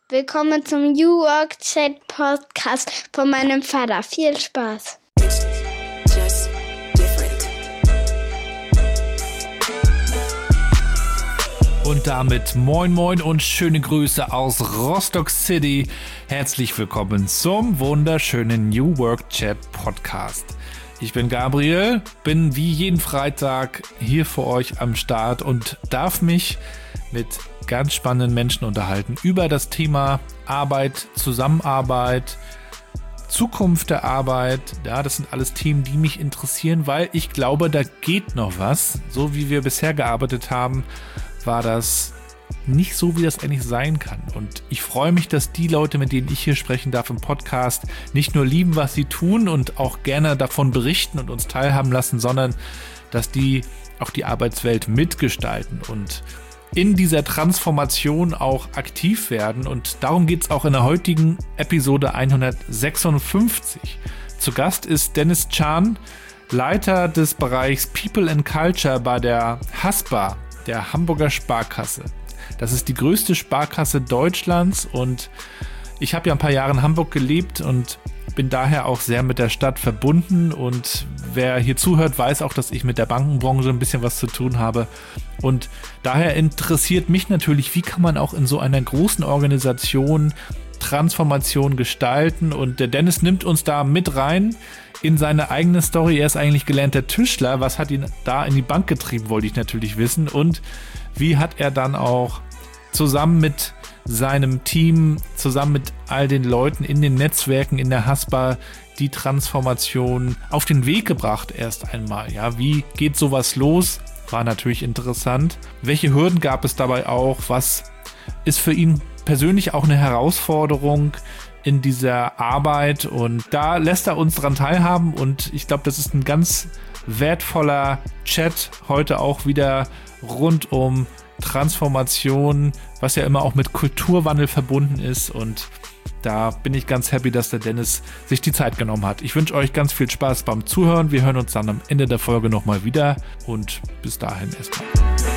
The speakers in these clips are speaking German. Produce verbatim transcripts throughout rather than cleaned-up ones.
Willkommen zum New Work Chat Podcast von meinem Vater. Viel Spaß. Just different. Und damit moin moin und schöne Grüße aus Rostock City. Herzlich willkommen zum wunderschönen New Work Chat Podcast. Ich bin Gabriel, bin wie jeden Freitag hier für euch am Start und darf mich mit ganz spannenden Menschen unterhalten über das Thema Arbeit, Zusammenarbeit, Zukunft der Arbeit. Ja, das sind alles Themen, die mich interessieren, weil ich glaube, da geht noch was. So wie wir bisher gearbeitet haben, war das nicht so, wie das eigentlich sein kann. Und ich freue mich, dass die Leute, mit denen ich hier sprechen darf im Podcast, nicht nur lieben, was sie tun und auch gerne davon berichten und uns teilhaben lassen, sondern dass die auch die Arbeitswelt mitgestalten und in dieser Transformation auch aktiv werden. Und darum geht es auch in der heutigen Episode hundertsechsundfünfzig. Zu Gast ist Dennis Chan, Leiter des Bereichs People and Culture bei der Haspa, der Hamburger Sparkasse. Das ist die größte Sparkasse Deutschlands und ich habe ja ein paar Jahre in Hamburg gelebt und bin daher auch sehr mit der Stadt verbunden, und wer hier zuhört, weiß auch, dass ich mit der Bankenbranche ein bisschen was zu tun habe, und daher interessiert mich natürlich, wie kann man auch in so einer großen Organisation Transformation gestalten, und der Dennis nimmt uns da mit rein in seine eigene Story. Er ist eigentlich gelernter Tischler. Was hat ihn da in die Bank getrieben, wollte ich natürlich wissen, und wie hat er dann auch zusammen mit seinem Team, zusammen mit all den Leuten in den Netzwerken in der Haspa die Transformation auf den Weg gebracht erst einmal. Ja, wie geht sowas los? War natürlich interessant. Welche Hürden gab es dabei auch? Was ist für ihn persönlich auch eine Herausforderung in dieser Arbeit? Und da lässt er uns dran teilhaben, und ich glaube, das ist ein ganz wertvoller Chat heute auch wieder rund um Transformation, was ja immer auch mit Kulturwandel verbunden ist, und da bin ich ganz happy, dass der Dennis sich die Zeit genommen hat. Ich wünsche euch ganz viel Spaß beim Zuhören. Wir hören uns dann am Ende der Folge nochmal wieder, und bis dahin erstmal.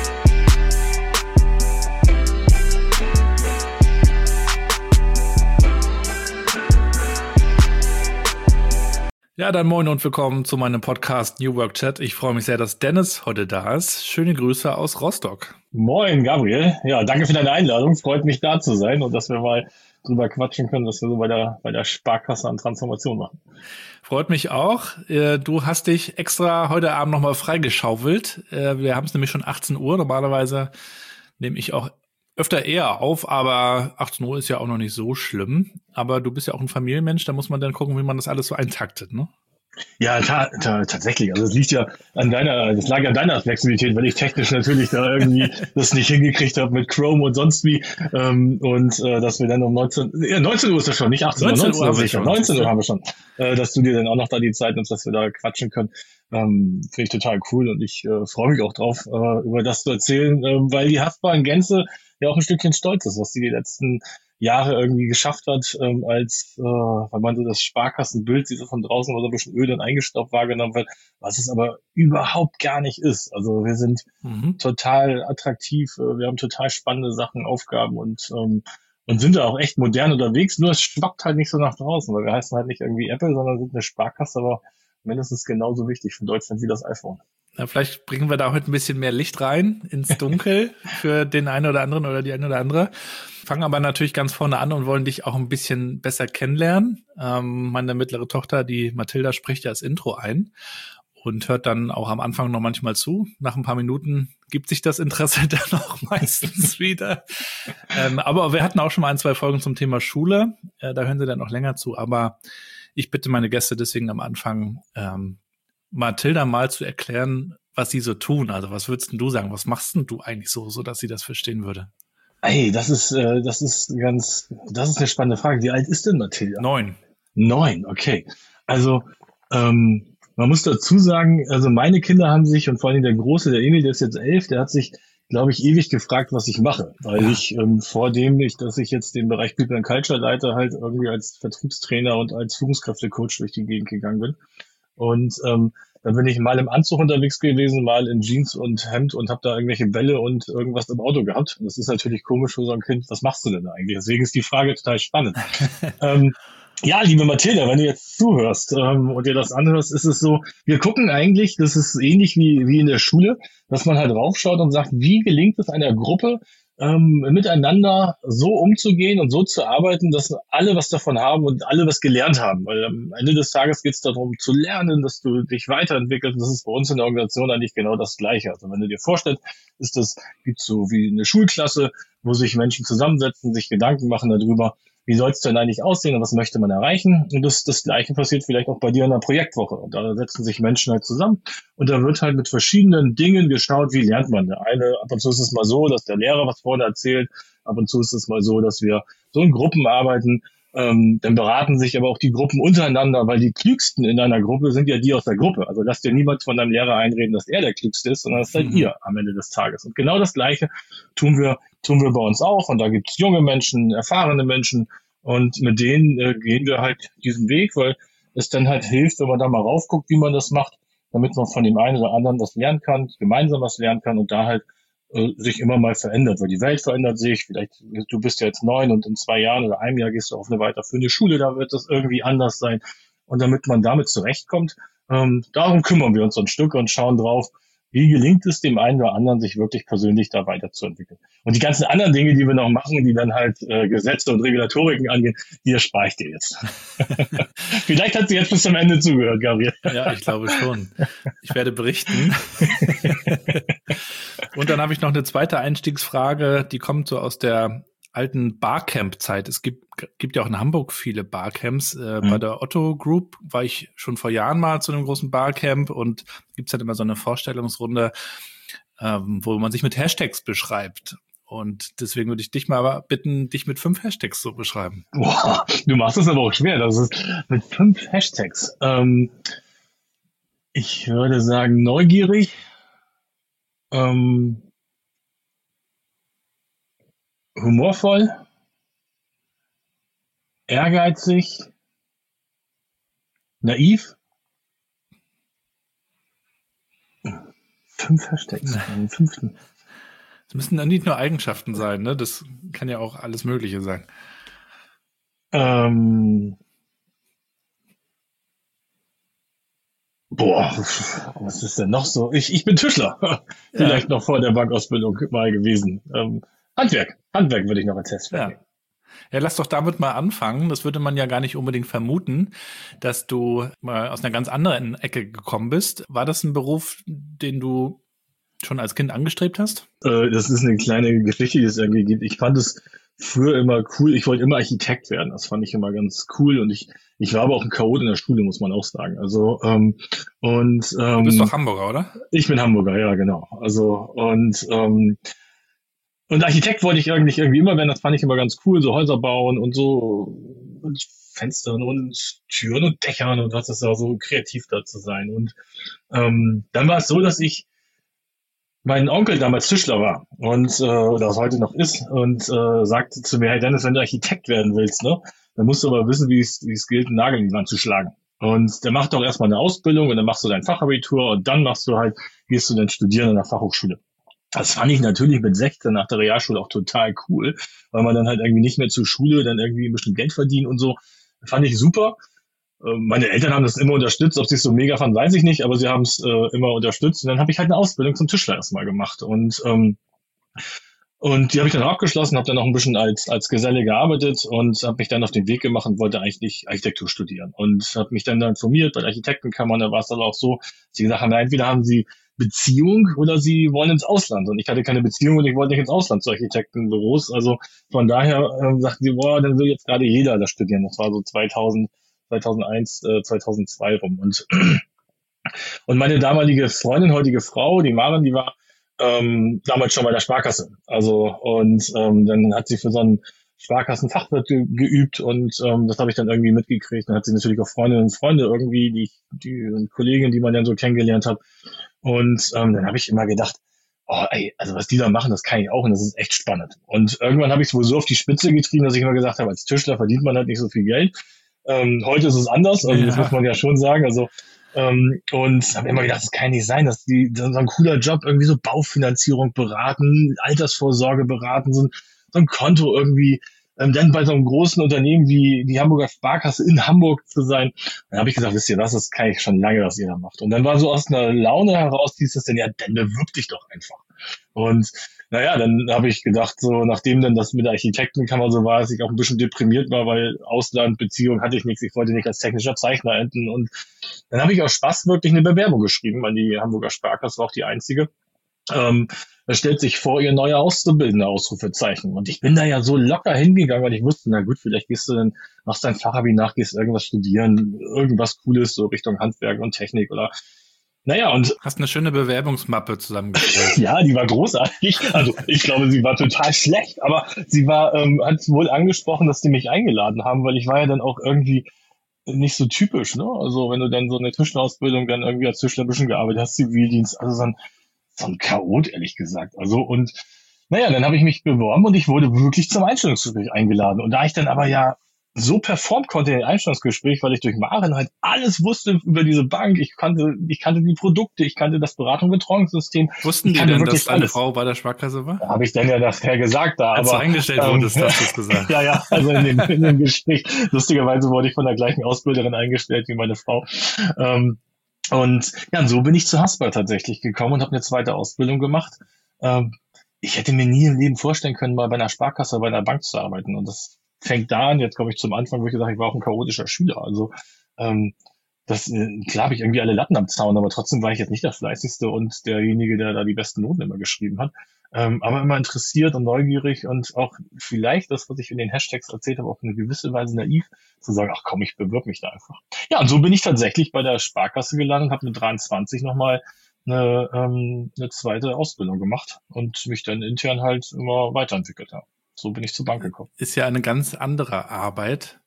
Ja, dann moin und willkommen zu meinem Podcast New Work Chat. Ich freue mich sehr, dass Dennis heute da ist. Schöne Grüße aus Rostock. Moin, Gabriel. Ja, danke für deine Einladung. Freut mich, da zu sein und dass wir mal drüber quatschen können, was wir so bei der, bei der Sparkasse an Transformation machen. Freut mich auch. Du hast dich extra heute Abend nochmal freigeschaufelt. Wir haben es nämlich schon achtzehn Uhr. Normalerweise nehme ich auch öfter eher auf, aber achtzehn Uhr ist ja auch noch nicht so schlimm. Aber du bist ja auch ein Familienmensch, da muss man dann gucken, wie man das alles so eintaktet, ne? Ja, ta- ta- tatsächlich. Also es liegt ja an deiner, das lag an deiner Flexibilität, weil ich technisch natürlich da irgendwie das nicht hingekriegt habe mit Chrome und sonst wie. Ähm, und äh, dass wir dann um neunzehn, ja, neunzehn Uhr ist das schon, nicht achtzehn Uhr, neunzehn Uhr haben wir schon. neunzehn Uhr haben wir schon. Äh, dass du dir dann auch noch da die Zeit nimmst, dass wir da quatschen können. Ähm, finde ich total cool, und ich äh, freue mich auch drauf, äh, über das zu erzählen, äh, weil die Haspa in Gänze ja auch ein Stückchen stolz ist, was die die letzten Jahre irgendwie geschafft hat, ähm, als, äh, weil man so das Sparkassenbild sieht, so von draußen, wo so ein bisschen öde und eingestaubt wahrgenommen wird, was es aber überhaupt gar nicht ist. Also wir sind mhm. total attraktiv, äh, wir haben total spannende Sachen, Aufgaben und ähm, und sind da auch echt modern unterwegs, nur es schwappt halt nicht so nach draußen, weil wir heißen halt nicht irgendwie Apple, sondern sind eine Sparkasse, aber mindestens genauso wichtig für Deutschland wie das iPhone. Na, vielleicht bringen wir da heute ein bisschen mehr Licht rein ins Dunkel für den einen oder anderen oder die eine oder andere. Fangen aber natürlich ganz vorne an und wollen dich auch ein bisschen besser kennenlernen. Ähm, meine mittlere Tochter, die Mathilda, spricht ja das Intro ein und hört dann auch am Anfang noch manchmal zu. Nach ein paar Minuten gibt sich das Interesse dann auch meistens wieder. Ähm, aber wir hatten auch schon mal ein, zwei Folgen zum Thema Schule. Äh, da hören sie dann noch länger zu. Aber ich bitte meine Gäste deswegen am Anfang, ähm, Mathilda mal zu erklären, was sie so tun. Also was würdest denn du sagen? Was machst denn du eigentlich so, so dass sie das verstehen würde? Ey, das ist, äh, das ist ganz, das ist eine spannende Frage. Wie alt ist denn Mathilda? Neun. Neun, okay. Also, ähm, man muss dazu sagen, also meine Kinder haben sich, und vor allem der Große, der Emil, der ist jetzt elf, der hat sich, glaube ich, ewig gefragt, was ich mache. Weil ja. ich, ähm, vor dem ich, dass ich jetzt den Bereich People and Culture leite, halt irgendwie als Vertriebstrainer und als Führungskräftecoach durch die Gegend gegangen bin. Und ähm, dann bin ich mal im Anzug unterwegs gewesen, mal in Jeans und Hemd und habe da irgendwelche Bälle und irgendwas im Auto gehabt. Und das ist natürlich komisch für so ein Kind. Was machst du denn da eigentlich? Deswegen ist die Frage total spannend. ähm, Ja, liebe Mathilda, wenn du jetzt zuhörst ähm, und dir das anhörst, ist es so, wir gucken eigentlich, das ist ähnlich wie wie in der Schule, dass man halt raufschaut und sagt, wie gelingt es einer Gruppe, ähm, miteinander so umzugehen und so zu arbeiten, dass alle was davon haben und alle was gelernt haben. Weil am Ende des Tages geht es darum zu lernen, dass du dich weiterentwickelst. Und das ist bei uns in der Organisation eigentlich genau das Gleiche. Also wenn du dir vorstellst, ist das gibt so wie eine Schulklasse, wo sich Menschen zusammensetzen, sich Gedanken machen darüber, wie soll es denn eigentlich aussehen und was möchte man erreichen? Und das, das Gleiche passiert vielleicht auch bei dir in der Projektwoche. Und da setzen sich Menschen halt zusammen und da wird halt mit verschiedenen Dingen geschaut, wie lernt man. Der eine, ab und zu ist es mal so, dass der Lehrer was vorne erzählt, ab und zu ist es mal so, dass wir so in Gruppen arbeiten. Ähm, dann beraten sich aber auch die Gruppen untereinander, weil die Klügsten in einer Gruppe sind ja die aus der Gruppe. Also lass dir niemand von deinem Lehrer einreden, dass er der Klügste ist, sondern das seid mhm. ihr am Ende des Tages. Und genau das Gleiche tun wir tun wir bei uns auch. Und da gibt es junge Menschen, erfahrene Menschen. Und mit denen äh, gehen wir halt diesen Weg, weil es dann halt hilft, wenn man da mal raufguckt, wie man das macht, damit man von dem einen oder anderen was lernen kann, gemeinsam was lernen kann und da halt äh, sich immer mal verändert, weil die Welt verändert sich. Vielleicht, du bist ja jetzt neun und in zwei Jahren oder einem Jahr gehst du auf eine weiterführende Schule, da wird das irgendwie anders sein. Und damit man damit zurechtkommt, ähm, darum kümmern wir uns so ein Stück und schauen drauf, wie gelingt es dem einen oder anderen, sich wirklich persönlich da weiterzuentwickeln. Und die ganzen anderen Dinge, die wir noch machen, die dann halt äh, Gesetze und Regulatoriken angehen, die erspare ich dir jetzt. Vielleicht hat sie jetzt bis zum Ende zugehört, Gabriel. Ja, ich glaube schon. Ich werde berichten. Und dann habe ich noch eine zweite Einstiegsfrage, die kommt so aus der alten Barcamp-Zeit. Es gibt, gibt ja auch in Hamburg viele Barcamps. Äh, mhm. Bei der Otto Group war ich schon vor Jahren mal zu einem großen Barcamp und gibt's halt immer so eine Vorstellungsrunde, ähm, wo man sich mit Hashtags beschreibt. Und deswegen würde ich dich mal bitten, dich mit fünf Hashtags zu beschreiben. Boah, du machst es aber auch schwer. Das ist mit fünf Hashtags. Ähm, ich würde sagen neugierig, ähm, humorvoll, ehrgeizig, naiv. Fünf Hashtags. Den fünften. Das müssen dann nicht nur Eigenschaften sein, ne? Das kann ja auch alles Mögliche sein. Ähm. Boah, was ist denn noch so? Ich, ich bin Tischler. Vielleicht ja. noch vor der Bankausbildung mal gewesen. Ähm, Handwerk. Handwerk würde ich noch als Test ja. ja, lass doch damit mal anfangen. Das würde man ja gar nicht unbedingt vermuten, dass du mal aus einer ganz anderen Ecke gekommen bist. War das ein Beruf, den du schon als Kind angestrebt hast? Äh, das ist eine kleine Geschichte, die es irgendwie gibt. Ich fand es früher immer cool. Ich wollte immer Architekt werden. Das fand ich immer ganz cool. Und ich, ich war aber auch ein Chaot in der Schule, muss man auch sagen. Also, ähm, und, ähm, du bist doch Hamburger, oder? Ich bin Hamburger, ja, genau. Also, und, ähm, Und Architekt wollte ich irgendwie, irgendwie immer werden, das fand ich immer ganz cool, so Häuser bauen und so und Fenstern und Türen und Dächern und was ist da so kreativ da zu sein. Und ähm, dann war es so, dass ich mein Onkel damals Tischler war und äh, oder es heute noch ist und äh, sagte zu mir, hey Dennis, wenn du Architekt werden willst, ne, dann musst du aber wissen, wie es wie es gilt, einen Nagel in die Wand zu schlagen. Und der macht doch erstmal eine Ausbildung und dann machst du dein Fachabitur und dann machst du halt, gehst du dann studieren an der Fachhochschule. Das fand ich natürlich mit sechzehn nach der Realschule auch total cool, weil man dann halt irgendwie nicht mehr zur Schule dann irgendwie ein bisschen Geld verdienen und so. Fand ich super. Meine Eltern haben das immer unterstützt, ob sie es so mega fanden, weiß ich nicht, aber sie haben es äh, immer unterstützt. Und dann habe ich halt eine Ausbildung zum Tischler erstmal gemacht. Und ähm, und die habe ich dann auch abgeschlossen, habe dann noch ein bisschen als als Geselle gearbeitet und habe mich dann auf den Weg gemacht und wollte eigentlich Architektur studieren. Und habe mich dann, dann informiert bei der Architektenkammer, da war es dann auch so, dass sie gesagt haben, entweder haben sie Beziehung oder sie wollen ins Ausland. Und ich hatte keine Beziehung und ich wollte nicht ins Ausland zu Architektenbüros. Also von daher äh, sagten sie, boah, dann will jetzt gerade jeder das studieren. Das war so zweitausend, zweitausendeins, äh, zweitausendzwei rum. Und, und meine damalige Freundin, heutige Frau, die Maren, die war ähm, damals schon bei der Sparkasse. Also und ähm, dann hat sie für so einen Sparkassenfachwirt ge- geübt und ähm, das habe ich dann irgendwie mitgekriegt. Dann hat sie natürlich auch Freundinnen und Freunde irgendwie, die, die Kolleginnen, die man dann so kennengelernt hat. Und ähm, dann habe ich immer gedacht, oh ey, also was die da machen, das kann ich auch und das ist echt spannend. Und irgendwann habe ich es wohl so auf die Spitze getrieben, dass ich immer gesagt habe, als Tischler verdient man halt nicht so viel Geld. Ähm, heute ist es anders, also ja. Das muss man ja schon sagen. Also Ähm, und habe immer gedacht, das kann nicht sein, dass die so ein cooler Job, irgendwie so Baufinanzierung beraten, Altersvorsorge beraten, so ein, so ein Konto irgendwie, ähm, dann bei so einem großen Unternehmen wie die Hamburger Sparkasse in Hamburg zu sein. Dann habe ich gesagt, wisst ihr was, das kann ich schon lange, was ihr da macht. Und dann war so aus einer Laune heraus, hieß es dann, ja, dann bewirb dich doch einfach. Und naja, dann habe ich gedacht, so nachdem dann das mit der Architektenkammer so war, dass ich auch ein bisschen deprimiert war, weil Auslandbeziehung hatte ich nichts, ich wollte nicht als technischer Zeichner enden. Und dann habe ich aus Spaß wirklich eine Bewerbung geschrieben an die Hamburger Sparkasse, war auch die einzige. Ähm, da stellt sich vor, ihr neuer Auszubildender, Ausrufezeichen. Und ich bin da ja so locker hingegangen, weil ich wusste, na gut, vielleicht gehst du dann, machst dein Fachabi nach, gehst irgendwas studieren, irgendwas Cooles, so Richtung Handwerk und Technik oder naja, und hast eine schöne Bewerbungsmappe zusammengestellt. Ja, die war großartig. Also ich glaube, sie war total schlecht, aber sie war, ähm, hat wohl angesprochen, dass die mich eingeladen haben, weil ich war ja dann auch irgendwie nicht so typisch, ne? Also wenn du dann so eine Tischlerausbildung dann irgendwie als Tischler ein bisschen gearbeitet hast, Zivildienst, also so ein, so ein Chaot, ehrlich gesagt. Also und naja, dann habe ich mich beworben und ich wurde wirklich zum Einstellungsgespräch eingeladen. Und da ich dann aber ja so performt konnte in den Einstellungsgespräch, weil ich durch Maren halt alles wusste über diese Bank. Ich kannte, ich kannte die Produkte, ich kannte das Beratung- und Betreuungssystem. Wussten die denn, dass deine Frau bei der Sparkasse war? Habe ich dann ja nachher gesagt da. Als aber, du eingestellt ähm, wurdest, hast du es gesagt. Ja, ja, also in dem, in dem Gespräch. Lustigerweise wurde ich von der gleichen Ausbilderin eingestellt wie meine Frau. Ähm, und ja, und so bin ich zu Hasper tatsächlich gekommen und habe eine zweite Ausbildung gemacht. Ähm, ich hätte mir nie im Leben vorstellen können, mal bei einer Sparkasse oder bei einer Bank zu arbeiten. Und das fängt da an, jetzt komme ich zum Anfang, wo ich gesagt habe, ich war auch ein chaotischer Schüler. Also ähm, das, äh, klar habe ich irgendwie alle Latten am Zaun, aber trotzdem war ich jetzt nicht der Fleißigste und derjenige, der da die besten Noten immer geschrieben hat. Ähm, aber immer interessiert und neugierig und auch vielleicht das, was ich in den Hashtags erzählt habe, auf eine gewisse Weise naiv, zu sagen, ach komm, ich bewirb mich da einfach. Ja, und so bin ich tatsächlich bei der Sparkasse gelandet, habe mit dreiundzwanzig nochmal eine, ähm, eine zweite Ausbildung gemacht und mich dann intern halt immer weiterentwickelt habe. So bin ich zur Bank gekommen. Ist ja eine ganz andere Arbeit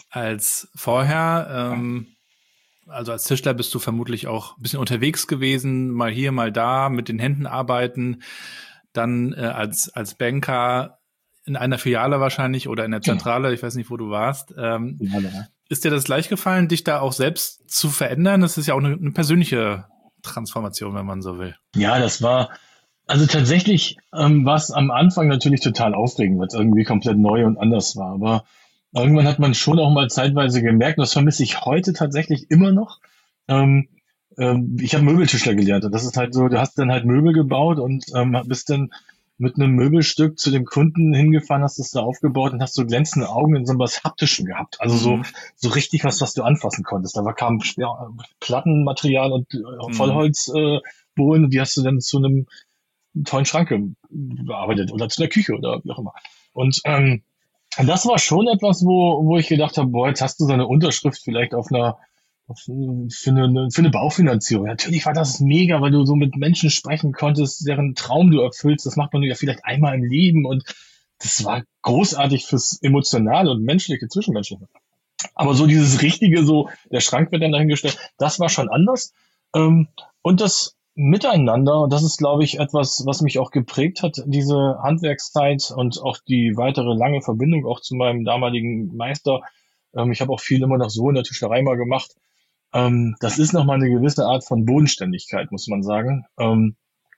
als vorher. Ähm, also als Tischler bist du vermutlich auch ein bisschen unterwegs gewesen, mal hier, mal da, mit den Händen arbeiten. Dann äh, als als Banker in einer Filiale wahrscheinlich oder in der Zentrale, ich weiß nicht, wo du warst. Ähm, ja, ja. Ist dir das leicht gefallen, dich da auch selbst zu verändern? Das ist ja auch eine, eine persönliche Transformation, wenn man so will. Ja, das war... Also tatsächlich ähm, war es am Anfang natürlich total aufregend, weil es irgendwie komplett neu und anders war. Aber irgendwann hat man schon auch mal zeitweise gemerkt, und das vermisse ich heute tatsächlich immer noch. Ähm, ähm, ich habe Möbeltischler gelernt und das ist halt so, du hast dann halt Möbel gebaut und ähm, bist dann mit einem Möbelstück zu dem Kunden hingefahren, hast es da aufgebaut und hast so glänzende Augen in so was Haptischen gehabt. Also so, so richtig was, was du anfassen konntest. Da war, kam ja, Plattenmaterial und äh, Vollholzbohlen äh, und die hast du dann zu einem tollen Schrank bearbeitet oder zu der Küche oder wie auch immer. Und ähm, das war schon etwas, wo wo ich gedacht habe, boah, jetzt hast du so eine Unterschrift vielleicht auf einer auf, für, eine, für eine Baufinanzierung. Natürlich war das mega, weil du so mit Menschen sprechen konntest, deren Traum du erfüllst. Das macht man ja vielleicht einmal im Leben und das war großartig fürs Emotionale und Menschliche, Zwischenmenschliche. Aber so dieses Richtige, so der Schrank wird dann dahingestellt, das war schon anders. Ähm, und das Miteinander, und das ist, glaube ich, etwas, was mich auch geprägt hat, diese Handwerkszeit und auch die weitere lange Verbindung auch zu meinem damaligen Meister. Ähm, ich habe auch viel immer noch so in der Tischlerei mal gemacht. Ähm, das ist nochmal eine gewisse Art von Bodenständigkeit, muss man sagen. Ähm,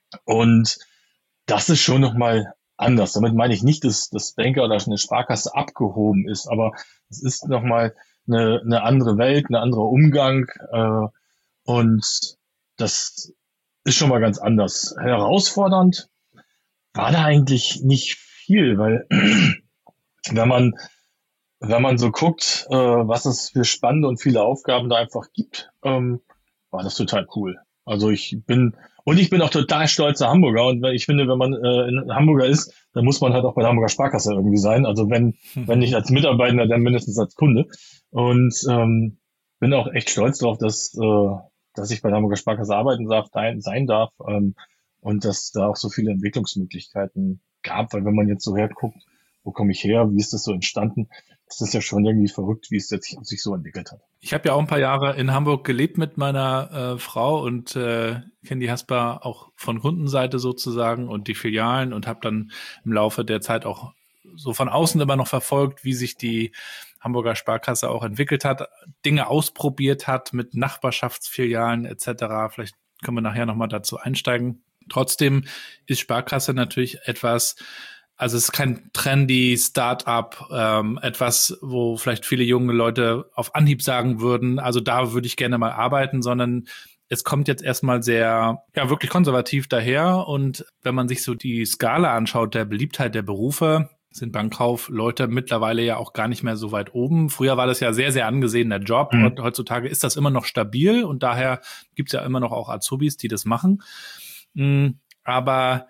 und das ist schon nochmal anders. Damit meine ich nicht, dass das Banker oder eine Sparkasse abgehoben ist, aber es ist nochmal eine, eine andere Welt, ein anderer Umgang. Äh, und das ist schon mal ganz anders. Herausfordernd war da eigentlich nicht viel, weil wenn man wenn man so guckt, äh, was es für spannende und viele Aufgaben da einfach gibt, ähm, war das total cool. Also ich bin und ich bin auch total stolzer Hamburger und ich finde, wenn man äh, ein Hamburger ist, dann muss man halt auch bei der Hamburger Sparkasse irgendwie sein. Also wenn hm. wenn nicht als Mitarbeiter, dann mindestens als Kunde. Und ähm, bin auch echt stolz darauf, dass äh, dass ich bei der Hamburger Sparkasse arbeiten darf, sein darf ähm, und dass da auch so viele Entwicklungsmöglichkeiten gab, weil wenn man jetzt so herguckt, wo komme ich her, wie ist das so entstanden, das ist ja schon irgendwie verrückt, wie es jetzt sich so entwickelt hat. Ich habe ja auch ein paar Jahre in Hamburg gelebt mit meiner äh, Frau und äh, kenne die Hasper auch von Kundenseite sozusagen und die Filialen und habe dann im Laufe der Zeit auch so von außen immer noch verfolgt, wie sich die Hamburger Sparkasse auch entwickelt hat, Dinge ausprobiert hat mit Nachbarschaftsfilialen et cetera. Vielleicht können wir nachher nochmal dazu einsteigen. Trotzdem ist Sparkasse natürlich etwas, also es ist kein trendy Start-up, ähm, etwas, wo vielleicht viele junge Leute auf Anhieb sagen würden, also da würde ich gerne mal arbeiten, sondern es kommt jetzt erstmal sehr, ja, wirklich konservativ daher. Und wenn man sich so die Skala anschaut der Beliebtheit der Berufe, sind Bankkaufleute mittlerweile ja auch gar nicht mehr so weit oben. Früher war das ja sehr, sehr angesehener Job mhm. und heutzutage ist das immer noch stabil und daher gibt's ja immer noch auch Azubis, die das machen. Mhm. Aber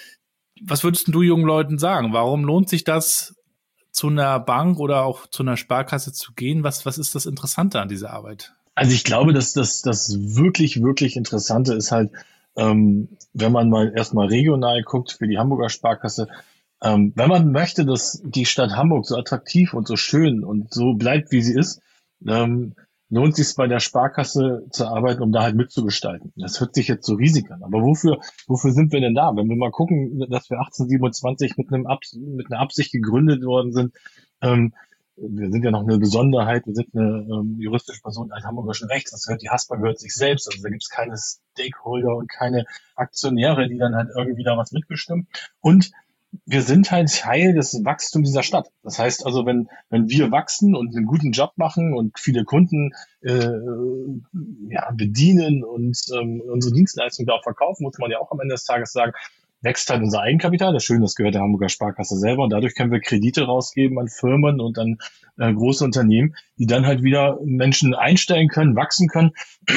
was würdest du jungen Leuten sagen? Warum lohnt sich das, zu einer Bank oder auch zu einer Sparkasse zu gehen? Was, was ist das Interessante an dieser Arbeit? Also ich glaube, dass das, das wirklich, wirklich Interessante ist halt, ähm, wenn man mal erstmal regional guckt für die Hamburger Sparkasse, ähm, wenn man möchte, dass die Stadt Hamburg so attraktiv und so schön und so bleibt, wie sie ist, ähm, lohnt sich bei der Sparkasse zu arbeiten, um da halt mitzugestalten. Das hört sich jetzt so riesig an. Aber wofür, wofür sind wir denn da? Wenn wir mal gucken, dass wir achtzehnhundertsiebenundzwanzig mit einem Abs- mit einer Absicht gegründet worden sind, ähm, wir sind ja noch eine Besonderheit, wir sind eine ähm, juristische Person als hamburgischen Rechts, das gehört, die Haspa gehört sich selbst, also da gibt es keine Stakeholder und keine Aktionäre, die dann halt irgendwie da was mitbestimmen. Und wir sind halt Teil des Wachstums dieser Stadt. Das heißt also, wenn wenn wir wachsen und einen guten Job machen und viele Kunden äh, ja, bedienen und ähm, unsere Dienstleistungen da auch verkaufen, muss man ja auch am Ende des Tages sagen, wächst halt unser Eigenkapital. Das Schöne, das gehört der Hamburger Sparkasse selber. Und dadurch können wir Kredite rausgeben an Firmen und an äh, große Unternehmen, die dann halt wieder Menschen einstellen können, wachsen können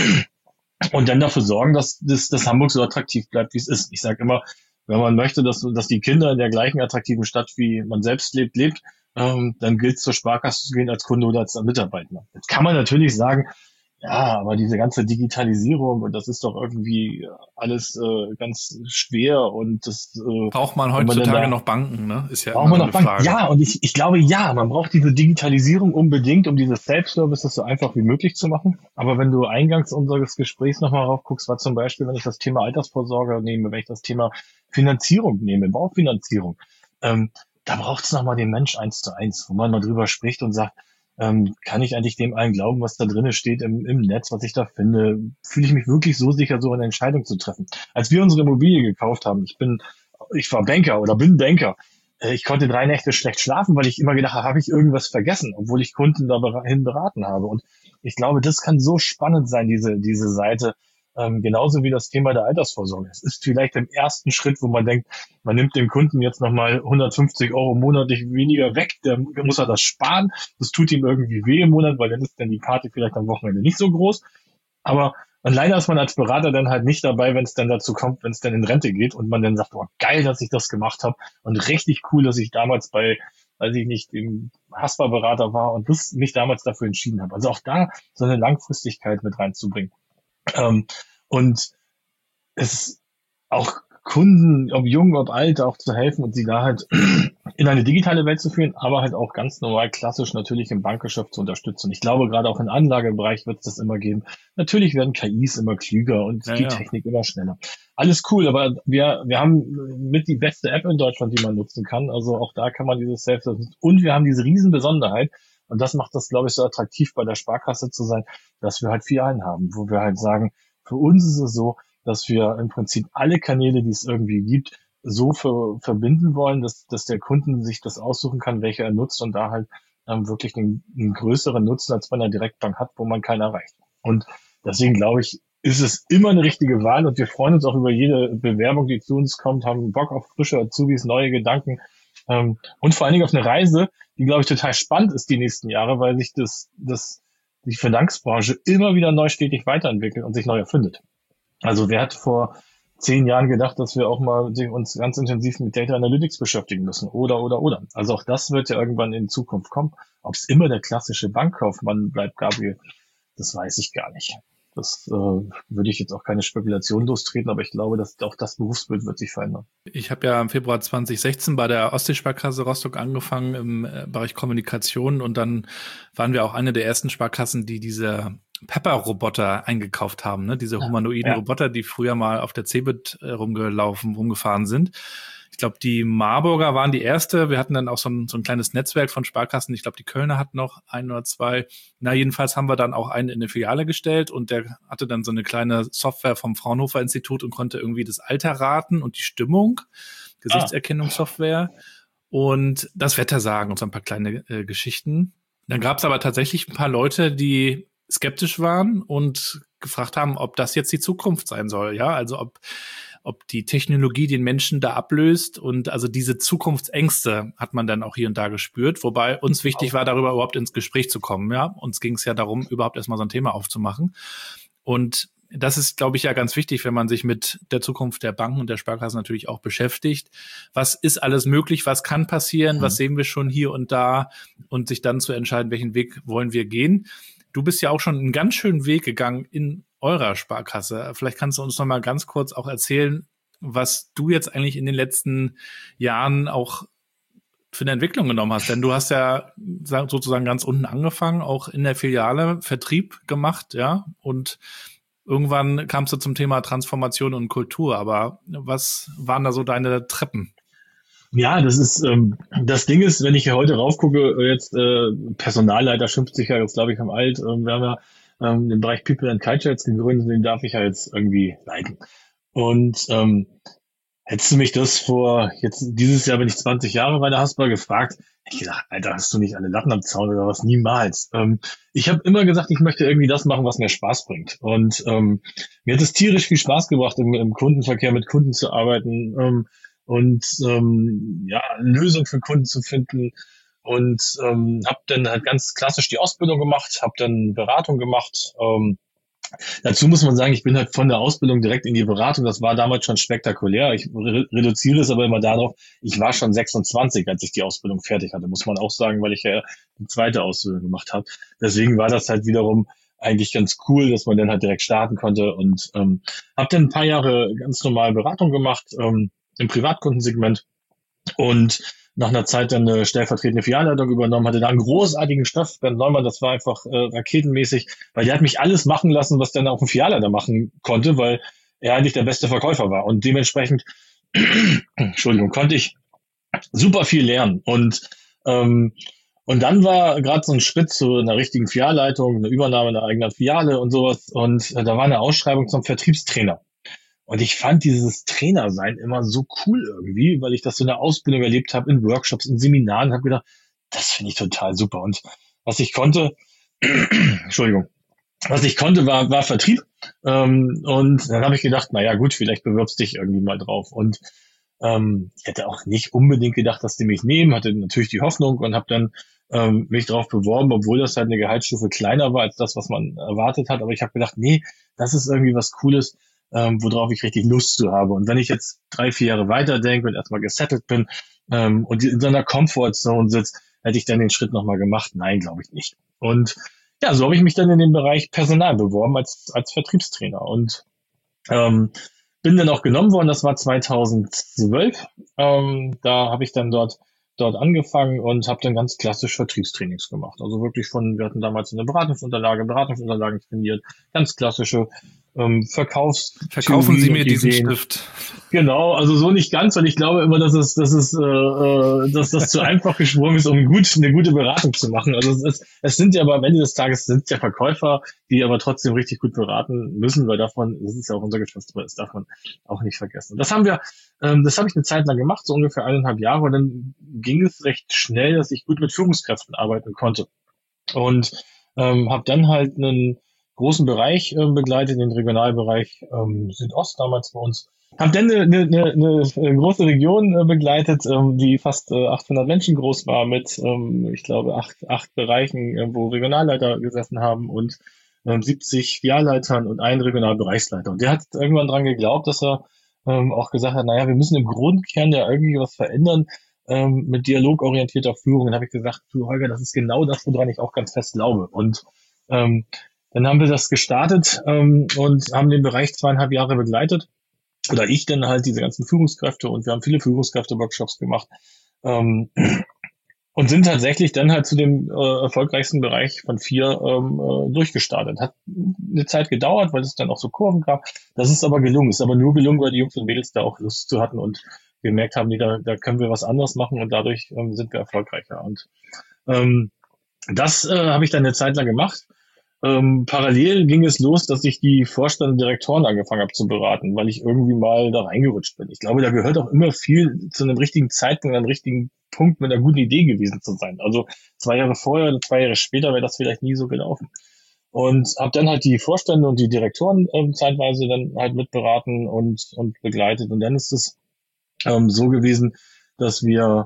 und dann dafür sorgen, dass das, das Hamburg so attraktiv bleibt, wie es ist. Ich sage immer, wenn man möchte, dass, dass die Kinder in der gleichen attraktiven Stadt, wie man selbst lebt, lebt, ähm, dann gilt es zur Sparkasse zu gehen als Kunde oder als Mitarbeiter. Jetzt kann man natürlich sagen, ja, aber diese ganze Digitalisierung und das ist doch irgendwie alles äh, ganz schwer und das äh, braucht man heutzutage man da, noch Banken, ne? Ist ja braucht man noch noch Banken. Frage. Ja, und ich, ich glaube, ja, man braucht diese Digitalisierung unbedingt, um dieses Self-Services so einfach wie möglich zu machen. Aber wenn du eingangs unseres Gesprächs nochmal raufguckst, war zum Beispiel, wenn ich das Thema Altersvorsorge nehme, wenn ich das Thema Finanzierung nehme, Baufinanzierung, ähm, da braucht es nochmal den Mensch eins zu eins, wo man mal drüber spricht und sagt, Ähm, kann ich eigentlich dem allen glauben, was da drinnen steht im, im Netz, was ich da finde? Fühle ich mich wirklich so sicher, so eine Entscheidung zu treffen? Als wir unsere Immobilie gekauft haben, ich bin, ich war Banker oder bin Banker, äh, ich konnte drei Nächte schlecht schlafen, weil ich immer gedacht habe, habe ich irgendwas vergessen, obwohl ich Kunden dahin beraten habe. Und ich glaube, das kann so spannend sein, diese, diese Seite, ähm, genauso wie das Thema der Altersvorsorge. Es ist vielleicht im ersten Schritt, wo man denkt, man nimmt dem Kunden jetzt nochmal hundertfünfzig Euro monatlich weniger weg, der muss er das sparen, das tut ihm irgendwie weh im Monat, weil dann ist dann die Party vielleicht am Wochenende nicht so groß. Aber und leider ist man als Berater dann halt nicht dabei, wenn es dann dazu kommt, wenn es dann in Rente geht und man dann sagt, oh geil, dass ich das gemacht habe und richtig cool, dass ich damals bei, weiß ich nicht, dem Haspa-Berater war und das mich damals dafür entschieden habe. Also auch da so eine Langfristigkeit mit reinzubringen. Ähm, und es auch Kunden, ob jung, ob alt, auch zu helfen und sie da halt in eine digitale Welt zu führen, aber halt auch ganz normal klassisch natürlich im Bankgeschäft zu unterstützen. Ich glaube, gerade auch im Anlagebereich wird es das immer geben. Natürlich werden K Is immer klüger und ja, die ja. Technik immer schneller. Alles cool, aber wir wir haben mit die beste App in Deutschland, die man nutzen kann. Also auch da kann man dieses Self-Service und wir haben diese riesen Besonderheit. Und das macht das, glaube ich, so attraktiv bei der Sparkasse zu sein, dass wir halt Filialen haben, wo wir halt sagen, für uns ist es so, dass wir im Prinzip alle Kanäle, die es irgendwie gibt, so für, verbinden wollen, dass, dass der Kunden sich das aussuchen kann, welche er nutzt und da halt ähm, wirklich einen, einen größeren Nutzen als bei einer Direktbank hat, wo man keinen erreicht. Und deswegen glaube ich, ist es immer eine richtige Wahl und wir freuen uns auch über jede Bewerbung, die zu uns kommt, haben Bock auf frische Azubis, neue Gedanken ähm, und vor allen Dingen auf eine Reise, die, glaube ich, total spannend ist die nächsten Jahre, weil sich das, das, die Finanzbranche immer wieder neu stetig weiterentwickelt und sich neu erfindet. Also wer hat vor zehn Jahren gedacht, dass wir auch mal uns ganz intensiv mit Data Analytics beschäftigen müssen? Oder, oder, oder. Also auch das wird ja irgendwann in Zukunft kommen. Ob es immer der klassische Bankkaufmann bleibt, Gabriel, das weiß ich gar nicht. Das äh, würde ich jetzt auch keine Spekulation lostreten, aber ich glaube, dass auch das Berufsbild wird sich verändern. Ich habe ja im Februar zwanzig sechzehn bei der Ostseesparkasse Rostock angefangen im Bereich Kommunikation und dann waren wir auch eine der ersten Sparkassen, die diese Pepper-Roboter eingekauft haben, ne? Diese humanoiden ja. Roboter, die früher mal auf der Cebit rumgelaufen, rumgefahren sind. Ich glaube, die Marburger waren die erste. Wir hatten dann auch so ein, so ein kleines Netzwerk von Sparkassen. Ich glaube, die Kölner hatten noch ein oder zwei. Na, jedenfalls haben wir dann auch einen in eine Filiale gestellt und der hatte dann so eine kleine Software vom Fraunhofer Institut und konnte irgendwie das Alter raten und die Stimmung, Gesichtserkennungssoftware und das Wetter sagen und so ein paar kleine äh, Geschichten. Dann gab es aber tatsächlich ein paar Leute, die skeptisch waren und gefragt haben, ob das jetzt die Zukunft sein soll. Ja, also ob ob die Technologie den Menschen da ablöst und also diese Zukunftsängste hat man dann auch hier und da gespürt, wobei uns wichtig war, darüber überhaupt ins Gespräch zu kommen. Ja, uns ging es ja darum, überhaupt erstmal so ein Thema aufzumachen und das ist, glaube ich, ja ganz wichtig, wenn man sich mit der Zukunft der Banken und der Sparkassen natürlich auch beschäftigt. Was ist alles möglich? Was kann passieren? Mhm. Was sehen wir schon hier und da? Und sich dann zu entscheiden, welchen Weg wollen wir gehen? Du bist ja auch schon einen ganz schönen Weg gegangen in eurer Sparkasse. Vielleicht kannst du uns noch mal ganz kurz auch erzählen, was du jetzt eigentlich in den letzten Jahren auch für eine Entwicklung genommen hast. Denn du hast ja sozusagen ganz unten angefangen, auch in der Filiale Vertrieb gemacht, ja, und irgendwann kamst du zum Thema Transformation und Kultur. Aber was waren da so deine Treppen? Ja, das ist, ähm, das Ding ist, wenn ich hier heute raufgucke, jetzt äh, Personalleiter schimpft sich ja jetzt, glaube ich, am Alt. Ähm, wir haben ja ähm, den Bereich People and Culture jetzt gegründet, den darf ich ja jetzt irgendwie leiten. Und ähm, hättest du mich das vor, jetzt dieses Jahr bin ich zwanzig Jahre bei der Haspa gefragt, hätte ich gedacht, Alter, hast du nicht alle Latten am Zaun oder was? Niemals. Ähm, ich habe immer gesagt, ich möchte irgendwie das machen, was mir Spaß bringt. Und ähm, mir hat es tierisch viel Spaß gebracht, im, im Kundenverkehr mit Kunden zu arbeiten, ähm, und ähm, ja, eine Lösung für Kunden zu finden und ähm, habe dann halt ganz klassisch die Ausbildung gemacht, habe dann Beratung gemacht. Ähm, dazu muss man sagen, ich bin halt von der Ausbildung direkt in die Beratung. Das war damals schon spektakulär. Ich re- reduziere es aber immer darauf, ich war schon sechsundzwanzig, als ich die Ausbildung fertig hatte, muss man auch sagen, weil ich ja eine zweite Ausbildung gemacht habe. Deswegen war das halt wiederum eigentlich ganz cool, dass man dann halt direkt starten konnte und ähm, habe dann ein paar Jahre ganz normal Beratung gemacht, ähm, im Privatkundensegment und nach einer Zeit dann eine stellvertretende Filialleitung übernommen, hatte da einen großartigen Chef, Bernd Neumann, das war einfach äh, raketenmäßig, weil der hat mich alles machen lassen, was dann auch ein Filialleiter machen konnte, weil er eigentlich der beste Verkäufer war und dementsprechend, Entschuldigung, konnte ich super viel lernen und ähm, und dann war gerade so ein Schritt zu einer richtigen Filialleitung, eine Übernahme einer eigenen Filiale und sowas und äh, da war eine Ausschreibung zum Vertriebstrainer. Und ich fand dieses Trainersein immer so cool irgendwie, weil ich das so in der Ausbildung erlebt habe, in Workshops, in Seminaren, habe gedacht, das finde ich total super. Und was ich konnte, Entschuldigung, was ich konnte, war, war Vertrieb. Ähm, und dann habe ich gedacht, naja gut, vielleicht bewirbst dich irgendwie mal drauf. Und ähm, ich hätte auch nicht unbedingt gedacht, dass die mich nehmen, hatte natürlich die Hoffnung und habe dann ähm, mich drauf beworben, obwohl das halt eine Gehaltsstufe kleiner war als das, was man erwartet hat. Aber ich habe gedacht, nee, das ist irgendwie was Cooles, Ähm, worauf ich richtig Lust zu habe. Und wenn ich jetzt drei, vier Jahre weiterdenke und erstmal gesettelt bin ähm, und in so einer Comfortzone sitze, hätte ich dann den Schritt nochmal gemacht? Nein, glaube ich nicht. Und ja, so habe ich mich dann in den Bereich Personal beworben als als Vertriebstrainer und ähm, bin dann auch genommen worden. Das war zweitausendzwölf. Ähm, da habe ich dann dort dort angefangen und habe dann ganz klassisch Vertriebstrainings gemacht. Also wirklich von, wir hatten damals eine Beratungsunterlage, Beratungsunterlagen trainiert, ganz klassische ähm, Verkaufs. Verkaufen Sie mir diesen Ideen. Stift. Genau, also so nicht ganz, weil ich glaube immer, dass es, dass es, äh, äh, dass das zu einfach gesprungen ist, um gut eine gute Beratung zu machen. Also es, ist, es sind ja aber am Ende des Tages sind ja Verkäufer, die aber trotzdem richtig gut beraten müssen, weil davon, das ist ja auch unser Geschäft, aber das darf man auch nicht vergessen. Und das haben wir, ähm, das habe ich eine Zeit lang gemacht, so ungefähr eineinhalb Jahre, und dann ging es recht schnell, dass ich gut mit Führungskräften arbeiten konnte und ähm, habe dann halt einen großen Bereich äh, begleitet, den Regionalbereich ähm, Südost damals bei uns. Habe dann eine, eine, eine, eine große Region äh, begleitet, ähm, die fast äh, achthundert Menschen groß war mit, ähm, ich glaube, acht, acht Bereichen, äh, wo Regionalleiter gesessen haben und ähm, siebzig Filialleitern und einen Regionalbereichsleiter. Und der hat irgendwann dran geglaubt, dass er ähm, auch gesagt hat, naja, wir müssen im Grundkern ja irgendwie was verändern ähm, mit dialogorientierter Führung. Dann habe ich gesagt, du Holger, das ist genau das, woran ich auch ganz fest glaube. Und ähm, dann haben wir das gestartet ähm, und haben den Bereich zweieinhalb Jahre begleitet. Oder ich dann halt diese ganzen Führungskräfte, und wir haben viele Führungskräfte-Workshops gemacht ähm, und sind tatsächlich dann halt zu dem äh, erfolgreichsten Bereich von vier ähm, äh, durchgestartet. Hat eine Zeit gedauert, weil es dann auch so Kurven gab. Das ist aber gelungen. Ist aber nur gelungen, weil die Jungs und Mädels da auch Lust zu hatten und gemerkt haben, nee, da, da können wir was anderes machen und dadurch ähm, sind wir erfolgreicher. Und ähm, das äh, habe ich dann eine Zeit lang gemacht. Ähm, parallel ging es los, dass ich die Vorstände und Direktoren angefangen habe zu beraten, weil ich irgendwie mal da reingerutscht bin. Ich glaube, da gehört auch immer viel zu einem richtigen Zeitpunkt, einem richtigen Punkt mit einer guten Idee gewesen zu sein. Also zwei Jahre vorher oder zwei Jahre später wäre das vielleicht nie so gelaufen. Und habe dann halt die Vorstände und die Direktoren ähm, zeitweise dann halt mitberaten und und begleitet. Und dann ist es ähm, so gewesen, dass wir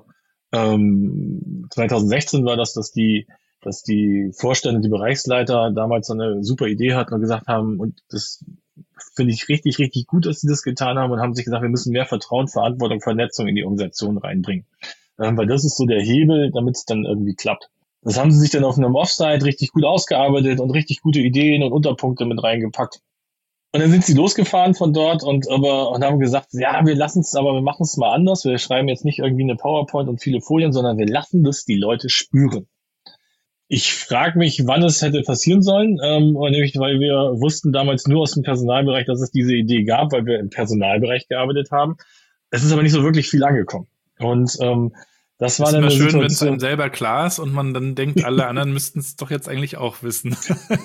ähm, zwanzig sechzehn war das, dass die dass die Vorstände, die Bereichsleiter damals so eine super Idee hatten und gesagt haben, und das finde ich richtig, richtig gut, dass sie das getan haben und haben sich gesagt, wir müssen mehr Vertrauen, Verantwortung, Vernetzung in die Organisation reinbringen. Ähm, weil das ist so der Hebel, damit es dann irgendwie klappt. Das haben sie sich dann auf einem Offsite richtig gut ausgearbeitet und richtig gute Ideen und Unterpunkte mit reingepackt. Und dann sind sie losgefahren von dort und aber und haben gesagt, ja, wir lassen es, aber wir machen es mal anders. Wir schreiben jetzt nicht irgendwie eine PowerPoint und viele Folien, sondern wir lassen das die Leute spüren. Ich frage mich, wann es hätte passieren sollen, ähm, nämlich weil wir wussten damals nur aus dem Personalbereich, dass es diese Idee gab, weil wir im Personalbereich gearbeitet haben. Es ist aber nicht so wirklich viel angekommen. Und ähm, das war ist dann immer eine schön, wenn es Situation. einem selber klar ist und man dann denkt, alle anderen müssten es doch jetzt eigentlich auch wissen.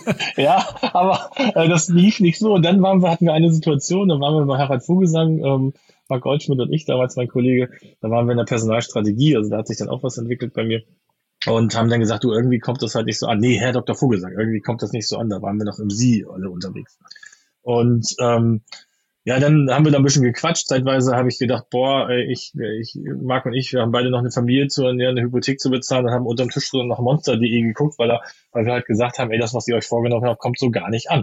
Ja, aber äh, das lief nicht so. Und dann waren wir, hatten wir eine Situation, da waren wir bei Harald Vogelsang, ähm, Marc Goldschmidt und ich, damals mein Kollege, da waren wir in der Personalstrategie, also da hat sich dann auch was entwickelt bei mir. Und haben dann gesagt, du, irgendwie kommt das halt nicht so an. Nee, Herr Doktor Vogelsang, irgendwie kommt das nicht so an. Da waren wir noch im Sie alle unterwegs. Und ähm, ja, dann haben wir da ein bisschen gequatscht. Zeitweise habe ich gedacht, boah, ich, ich, Marc und ich, wir haben beide noch eine Familie zu ernähren, eine Hypothek zu bezahlen und haben unterm Tisch so nach monster punkt de geguckt, weil, er, weil wir halt gesagt haben, ey, das, was ihr euch vorgenommen habt, kommt so gar nicht an.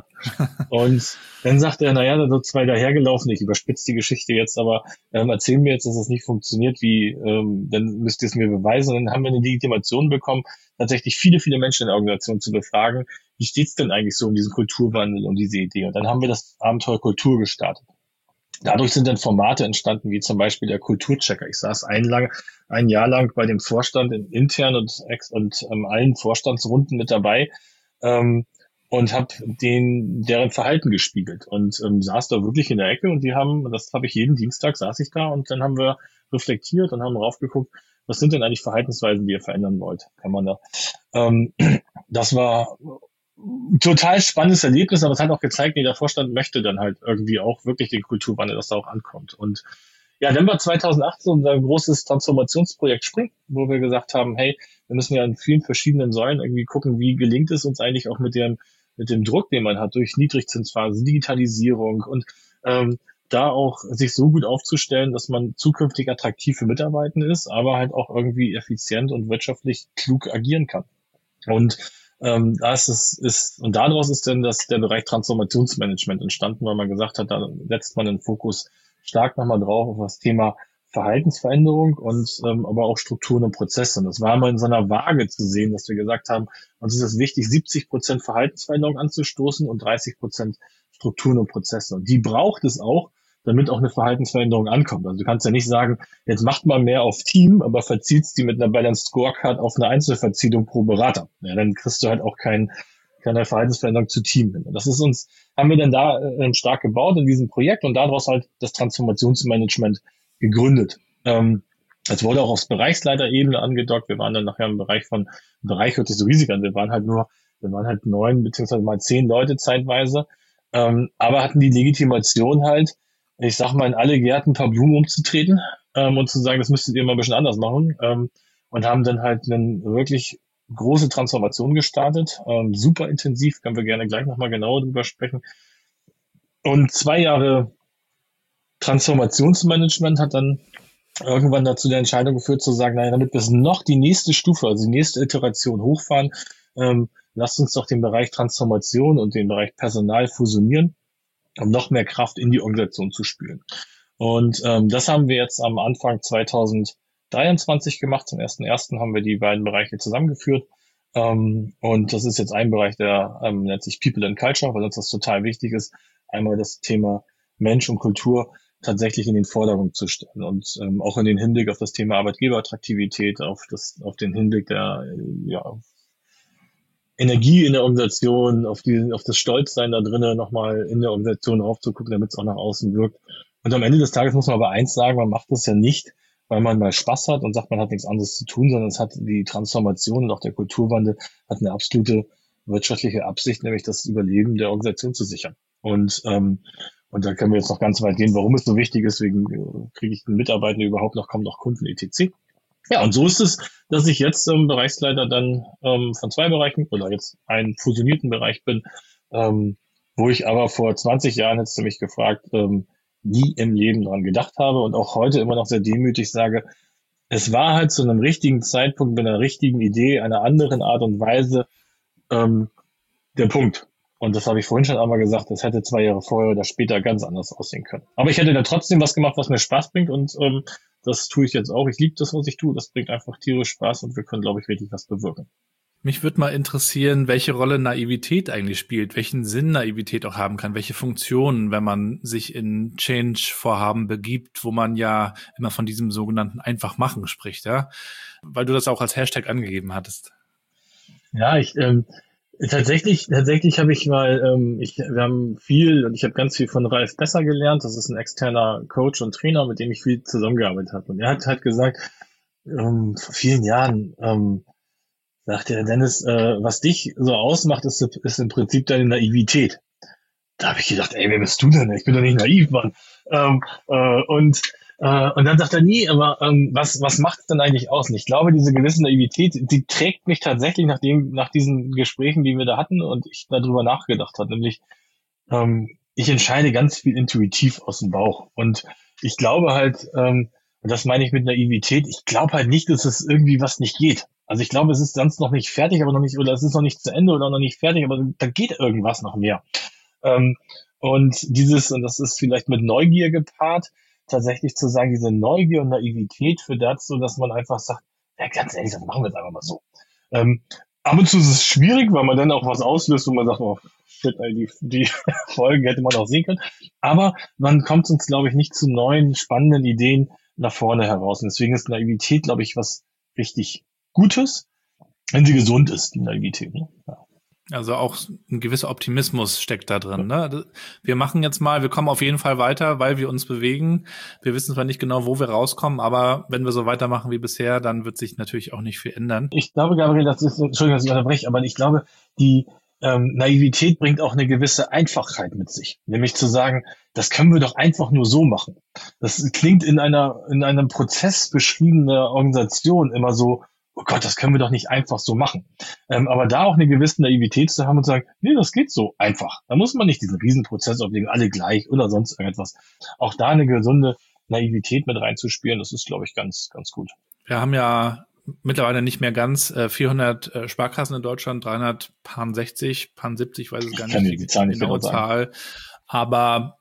Und dann sagt er, naja, da sind zwei dahergelaufen, ich überspitze die Geschichte jetzt, aber ähm, erzähl mir jetzt, dass es nicht funktioniert, wie, ähm, dann müsst ihr es mir beweisen. Und dann haben wir eine Legitimation bekommen, tatsächlich viele, viele Menschen in der Organisation zu befragen, wie steht's denn eigentlich so um diesen Kulturwandel und diese Idee? Und dann haben wir das Abenteuer Kultur gestartet. Dadurch sind dann Formate entstanden, wie zum Beispiel der Kulturchecker. Ich saß ein, lang, ein Jahr lang bei dem Vorstand in intern und, ex und ähm, allen Vorstandsrunden mit dabei ähm, und habe den deren Verhalten gespiegelt und ähm, saß da wirklich in der Ecke und die haben, das habe ich jeden Dienstag, saß ich da und dann haben wir reflektiert und haben raufgeguckt, was sind denn eigentlich Verhaltensweisen, die ihr verändern wollt? Kann man da? Ähm, das war total spannendes Erlebnis, aber es hat auch gezeigt, nee, der Vorstand möchte dann halt irgendwie auch wirklich den Kulturwandel, dass da auch ankommt. Und ja, dann war zwanzig achtzehn unser großes Transformationsprojekt Spring, wo wir gesagt haben, hey, wir müssen ja in vielen verschiedenen Säulen irgendwie gucken, wie gelingt es uns eigentlich auch mit dem, mit dem Druck, den man hat durch Niedrigzinsphase, Digitalisierung und ähm, da auch sich so gut aufzustellen, dass man zukünftig attraktiv für Mitarbeitende ist, aber halt auch irgendwie effizient und wirtschaftlich klug agieren kann. Und Ähm, das ist, ist, und daraus ist dann das, der Bereich Transformationsmanagement entstanden, weil man gesagt hat, da setzt man den Fokus stark nochmal drauf auf das Thema Verhaltensveränderung und ähm, aber auch Strukturen und Prozesse. Und das war mal in so einer Waage zu sehen, dass wir gesagt haben, uns ist es wichtig, siebzig Prozent Verhaltensveränderung anzustoßen und dreißig Prozent Strukturen und Prozesse. Und die braucht es auch, damit auch eine Verhaltensveränderung ankommt. Also du kannst ja nicht sagen, jetzt macht man mehr auf Team, aber verziehst die mit einer Balanced Scorecard auf eine Einzelverziehung pro Berater. Ja, dann kriegst du halt auch kein, keine Verhaltensveränderung zu Team hin. Und das ist uns, haben wir dann da äh, stark gebaut in diesem Projekt und daraus halt das Transformationsmanagement gegründet. Ähm, es wurde auch aufs Bereichsleiterebene angedockt. Wir waren dann nachher im Bereich von, im Bereich hört sich so riesig an. Wir waren halt nur, wir waren halt neun beziehungsweise mal zehn Leute zeitweise, ähm, aber hatten die Legitimation halt, ich sag mal, in alle Gärten ein paar Blumen umzutreten ähm, und zu sagen, das müsstet ihr mal ein bisschen anders machen ähm, und haben dann halt eine wirklich große Transformation gestartet, ähm, super intensiv, können wir gerne gleich nochmal genauer drüber sprechen. Und zwei Jahre Transformationsmanagement hat dann irgendwann dazu der Entscheidung geführt, zu sagen, naja, damit wir noch die nächste Stufe, also die nächste Iteration hochfahren, ähm, lasst uns doch den Bereich Transformation und den Bereich Personal fusionieren, um noch mehr Kraft in die Organisation zu spüren. Und ähm, das haben wir jetzt am Anfang zwanzig dreiundzwanzig gemacht. Zum ersten ersten haben wir die beiden Bereiche zusammengeführt. Ähm, und das ist jetzt ein Bereich, der ähm, nennt sich People and Culture, weil uns das total wichtig ist, einmal das Thema Mensch und Kultur tatsächlich in den Vordergrund zu stellen und ähm, auch in den Hinblick auf das Thema Arbeitgeberattraktivität, auf das, auf den Hinblick der ja, Energie in der Organisation, auf die, auf das Stolzsein da drinnen nochmal in der Organisation raufzugucken, damit es auch nach außen wirkt. Und am Ende des Tages muss man aber eins sagen, man macht das ja nicht, weil man mal Spaß hat und sagt, man hat nichts anderes zu tun, sondern es hat die Transformation und auch der Kulturwandel hat eine absolute wirtschaftliche Absicht, nämlich das Überleben der Organisation zu sichern. Und ähm, und da können wir jetzt noch ganz weit gehen, warum es so wichtig ist, wegen äh, kriege ich einen Mitarbeiter überhaupt noch, kommen noch Kunden, et cetera. Ja, und so ist es, dass ich jetzt ähm, Bereichsleiter dann ähm, von zwei Bereichen oder jetzt einen fusionierten Bereich bin, ähm, wo ich aber vor zwanzig Jahren, hättest du mich gefragt, ähm, nie im Leben dran gedacht habe und auch heute immer noch sehr demütig sage, es war halt zu einem richtigen Zeitpunkt mit einer richtigen Idee, einer anderen Art und Weise ähm, der Punkt. Und das habe ich vorhin schon einmal gesagt, das hätte zwei Jahre vorher oder später ganz anders aussehen können. Aber ich hätte da trotzdem was gemacht, was mir Spaß bringt und ähm, das tue ich jetzt auch. Ich liebe das, was ich tue. Das bringt einfach tierisch Spaß und wir können, glaube ich, richtig was bewirken. Mich würde mal interessieren, welche Rolle Naivität eigentlich spielt, welchen Sinn Naivität auch haben kann, welche Funktionen, wenn man sich in Change-Vorhaben begibt, wo man ja immer von diesem sogenannten Einfach-Machen spricht, ja, weil du das auch als Hashtag angegeben hattest. Ja, ich ähm, tatsächlich, tatsächlich habe ich mal, ähm, ich, wir haben viel und ich habe ganz viel von Ralf Besser gelernt. Das ist ein externer Coach und Trainer, mit dem ich viel zusammengearbeitet habe. Und er hat halt gesagt, ähm, vor vielen Jahren, ähm, sagt er, Dennis, äh, was dich so ausmacht, ist, ist im Prinzip deine Naivität. Da habe ich gedacht, ey, wer bist du denn? Ich bin doch nicht naiv, Mann. Ähm, äh, und äh, und dann sagt er, nie, aber ähm, was was macht es denn eigentlich aus? Und ich glaube, diese gewisse Naivität, die trägt mich tatsächlich nach dem, nach diesen Gesprächen, die wir da hatten und ich darüber nachgedacht habe. Nämlich, ähm, ich entscheide ganz viel intuitiv aus dem Bauch. Und ich glaube halt, ähm, und das meine ich mit Naivität, ich glaube halt nicht, dass es irgendwie was nicht geht. Also ich glaube, es ist sonst noch nicht fertig, aber noch nicht, oder es ist noch nicht zu Ende oder noch nicht fertig, aber da geht irgendwas noch mehr. Ähm, und dieses, und das ist vielleicht mit Neugier gepaart, tatsächlich zu sagen, diese Neugier und Naivität führt dazu, dass man einfach sagt, ja, ganz ehrlich, das machen wir jetzt einfach mal so. Ähm, ab und zu ist es schwierig, weil man dann auch was auslöst, wo man sagt, oh shit, die, die Folgen hätte man auch sehen können. Aber man kommt uns, glaube ich, nicht zu neuen, spannenden Ideen nach vorne heraus. Und deswegen ist Naivität, glaube ich, was richtig Gutes, wenn sie gesund ist, die Naivität. Ne? Ja. Also auch ein gewisser Optimismus steckt da drin. Ne? Wir machen jetzt mal, wir kommen auf jeden Fall weiter, weil wir uns bewegen. Wir wissen zwar nicht genau, wo wir rauskommen, aber wenn wir so weitermachen wie bisher, dann wird sich natürlich auch nicht viel ändern. Ich glaube, Gabriel, das ist, Entschuldigung, dass ich unterbreche, aber ich glaube, die ähm, Naivität bringt auch eine gewisse Einfachheit mit sich. Nämlich zu sagen, das können wir doch einfach nur so machen. Das klingt in einer, in einem Prozess beschriebener Organisation immer so, oh Gott, das können wir doch nicht einfach so machen. Ähm, aber da auch eine gewisse Naivität zu haben und zu sagen, nee, das geht so einfach. Da muss man nicht diesen Riesenprozess auflegen, alle gleich oder sonst irgendetwas. Auch da eine gesunde Naivität mit reinzuspielen, das ist, glaube ich, ganz, ganz gut. Wir haben ja mittlerweile nicht mehr ganz äh, vierhundert äh, Sparkassen in Deutschland, dreihundertsechzig, siebzig, weiß ich gar nicht, die, die Zahl nicht genaue Zahl. Aber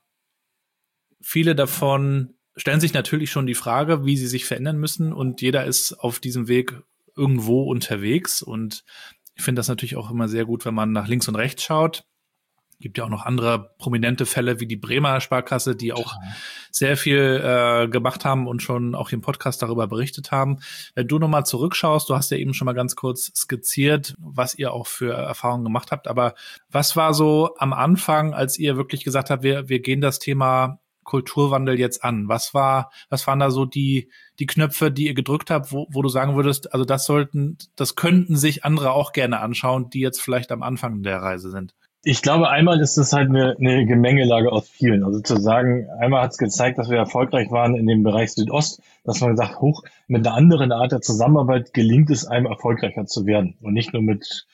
viele davon stellen sich natürlich schon die Frage, wie sie sich verändern müssen und jeder ist auf diesem Weg irgendwo unterwegs und ich finde das natürlich auch immer sehr gut, wenn man nach links und rechts schaut. Gibt ja auch noch andere prominente Fälle wie die Bremer Sparkasse, die auch ja. sehr viel äh, gemacht haben und schon auch im Podcast darüber berichtet haben. Wenn du nochmal zurückschaust, du hast ja eben schon mal ganz kurz skizziert, was ihr auch für Erfahrungen gemacht habt, aber was war so am Anfang, als ihr wirklich gesagt habt, wir, wir gehen das Thema Kulturwandel jetzt an? Was war, was waren da so die, die Knöpfe, die ihr gedrückt habt, wo, wo du sagen würdest, also das sollten, das könnten sich andere auch gerne anschauen, die jetzt vielleicht am Anfang der Reise sind? Ich glaube, einmal ist es halt eine, eine Gemengelage aus vielen. Also zu sagen, einmal hat es gezeigt, dass wir erfolgreich waren in dem Bereich Südost, dass man sagt, hoch, mit einer anderen Art der Zusammenarbeit gelingt es einem erfolgreicher zu werden. Und nicht nur mit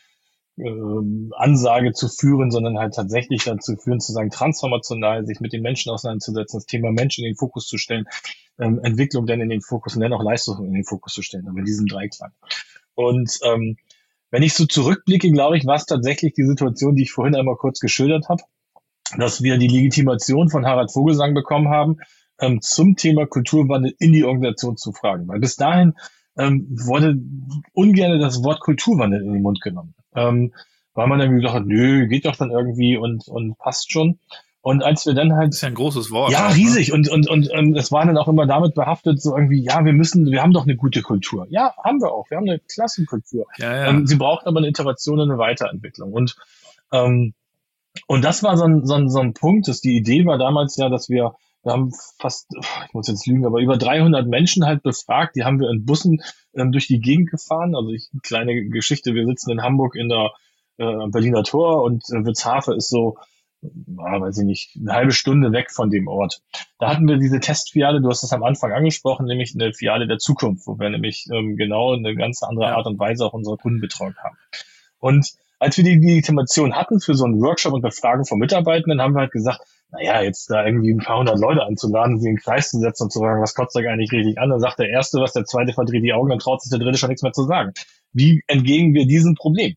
ähm, Ansage zu führen, sondern halt tatsächlich dazu führen, zu sagen, transformational, sich mit den Menschen auseinanderzusetzen, das Thema Menschen in den Fokus zu stellen, ähm, Entwicklung dann in den Fokus und dann auch Leistung in den Fokus zu stellen, aber in diesem Dreiklang. Und ähm, wenn ich so zurückblicke, glaube ich, war es tatsächlich die Situation, die ich vorhin einmal kurz geschildert habe, dass wir die Legitimation von Harald Vogelsang bekommen haben, ähm, zum Thema Kulturwandel in die Organisation zu fragen. Weil bis dahin ähm, wurde ungern das Wort Kulturwandel in den Mund genommen. Ähm, weil man dann gesagt hat, nö, geht doch dann irgendwie und und passt schon. Und als wir dann halt... Das ist ja ein großes Wort. Ja, auch, riesig. Ne? Und und und ähm, es war dann auch immer damit behaftet, so irgendwie, ja, wir müssen, wir haben doch eine gute Kultur. Ja, haben wir auch. Wir haben eine Klassenkultur. Ja, ja. Ähm, sie braucht aber eine Iteration und eine Weiterentwicklung. Und ähm, und das war so ein, so ein, so ein Punkt, dass die Idee war damals ja, dass wir Wir haben fast, ich muss jetzt lügen, aber über dreihundert Menschen halt befragt. Die haben wir in Bussen ähm, durch die Gegend gefahren. Also ich, kleine Geschichte, wir sitzen in Hamburg in der äh, Berliner Tor und äh, Witzhafe ist so, ja, weiß ich nicht, eine halbe Stunde weg von dem Ort. Da hatten wir diese Testfiliale, du hast das am Anfang angesprochen, nämlich eine Filiale der Zukunft, wo wir nämlich ähm, genau eine ganz andere Art und Weise auch unsere Kunden betreut haben. Und als wir die Legitimation hatten für so einen Workshop und Befragung von Mitarbeitenden, haben wir halt gesagt, naja, jetzt da irgendwie ein paar hundert Leute einzuladen, sie in den Kreis zu setzen und zu sagen, was kotzt euch eigentlich richtig an? Dann sagt der Erste was, der Zweite verdreht die Augen, dann traut sich der Dritte schon nichts mehr zu sagen. Wie entgegen wir diesem Problem?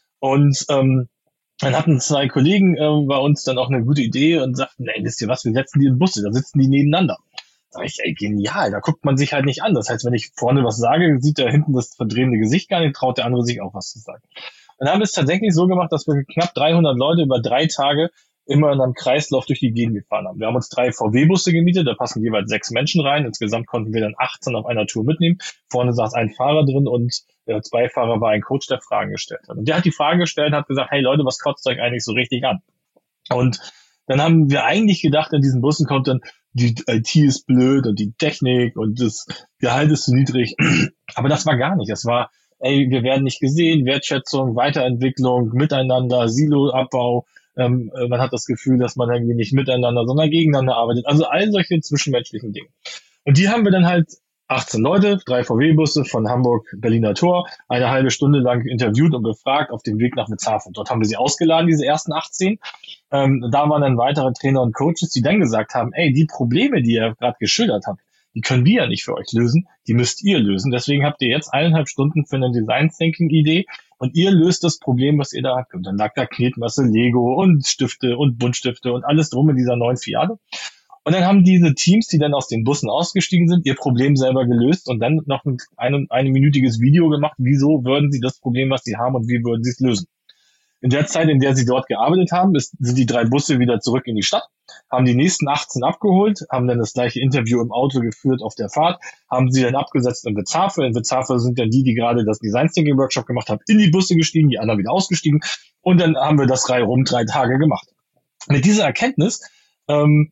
Und ähm, dann hatten zwei Kollegen äh, bei uns dann auch eine gute Idee und sagten, ey, wisst ihr was, wir setzen die in Busse, da sitzen die nebeneinander. Da sag ich, ey, genial, da guckt man sich halt nicht an. Das heißt, wenn ich vorne was sage, sieht da hinten das verdrehende Gesicht gar nicht, traut der andere sich auch was zu sagen. Dann haben wir es tatsächlich so gemacht, dass wir knapp dreihundert Leute über drei Tage immer in einem Kreislauf durch die Gegend gefahren haben. Wir haben uns drei V W-Busse gemietet, da passen jeweils sechs Menschen rein. Insgesamt konnten wir dann achtzehn auf einer Tour mitnehmen. Vorne saß ein Fahrer drin und der Beifahrer war ein Coach, der Fragen gestellt hat. Und der hat die Frage gestellt und hat gesagt, hey Leute, was kotzt euch eigentlich so richtig an? Und dann haben wir eigentlich gedacht, in diesen Bussen kommt dann, die I T ist blöd und die Technik und das Gehalt ist zu niedrig. Aber das war gar nicht. Das war, ey, wir werden nicht gesehen, Wertschätzung, Weiterentwicklung, Miteinander, Siloabbau. Ähm, man hat das Gefühl, dass man irgendwie nicht miteinander, sondern gegeneinander arbeitet. Also all solche zwischenmenschlichen Dinge. Und die haben wir dann halt achtzehn Leute, drei V W-Busse von Hamburg, Berliner Tor, eine halbe Stunde lang interviewt und befragt auf dem Weg nach Witzhafen. Dort haben wir sie ausgeladen, diese ersten achtzehn. Ähm, da waren dann weitere Trainer und Coaches, die dann gesagt haben, ey, die Probleme, die ihr gerade geschildert habt, die können wir ja nicht für euch lösen, die müsst ihr lösen. Deswegen habt ihr jetzt eineinhalb Stunden für eine Design Thinking Idee und ihr löst das Problem, was ihr da habt. Und dann lag da Knetmasse, Lego und Stifte und Buntstifte und alles drum in dieser neuen Filiale. Und dann haben diese Teams, die dann aus den Bussen ausgestiegen sind, ihr Problem selber gelöst und dann noch ein ein, ein minütiges Video gemacht, wieso würden sie das Problem, was sie haben und wie würden sie es lösen. In der Zeit, in der sie dort gearbeitet haben, ist, sind die drei Busse wieder zurück in die Stadt, haben die nächsten achtzehn abgeholt, haben dann das gleiche Interview im Auto geführt auf der Fahrt, haben sie dann abgesetzt in Witzhafe. In Witzhafe sind dann die, die gerade das Design Thinking Workshop gemacht haben, in die Busse gestiegen, die anderen wieder ausgestiegen und dann haben wir das reihum drei Tage gemacht. Mit dieser Erkenntnis ähm,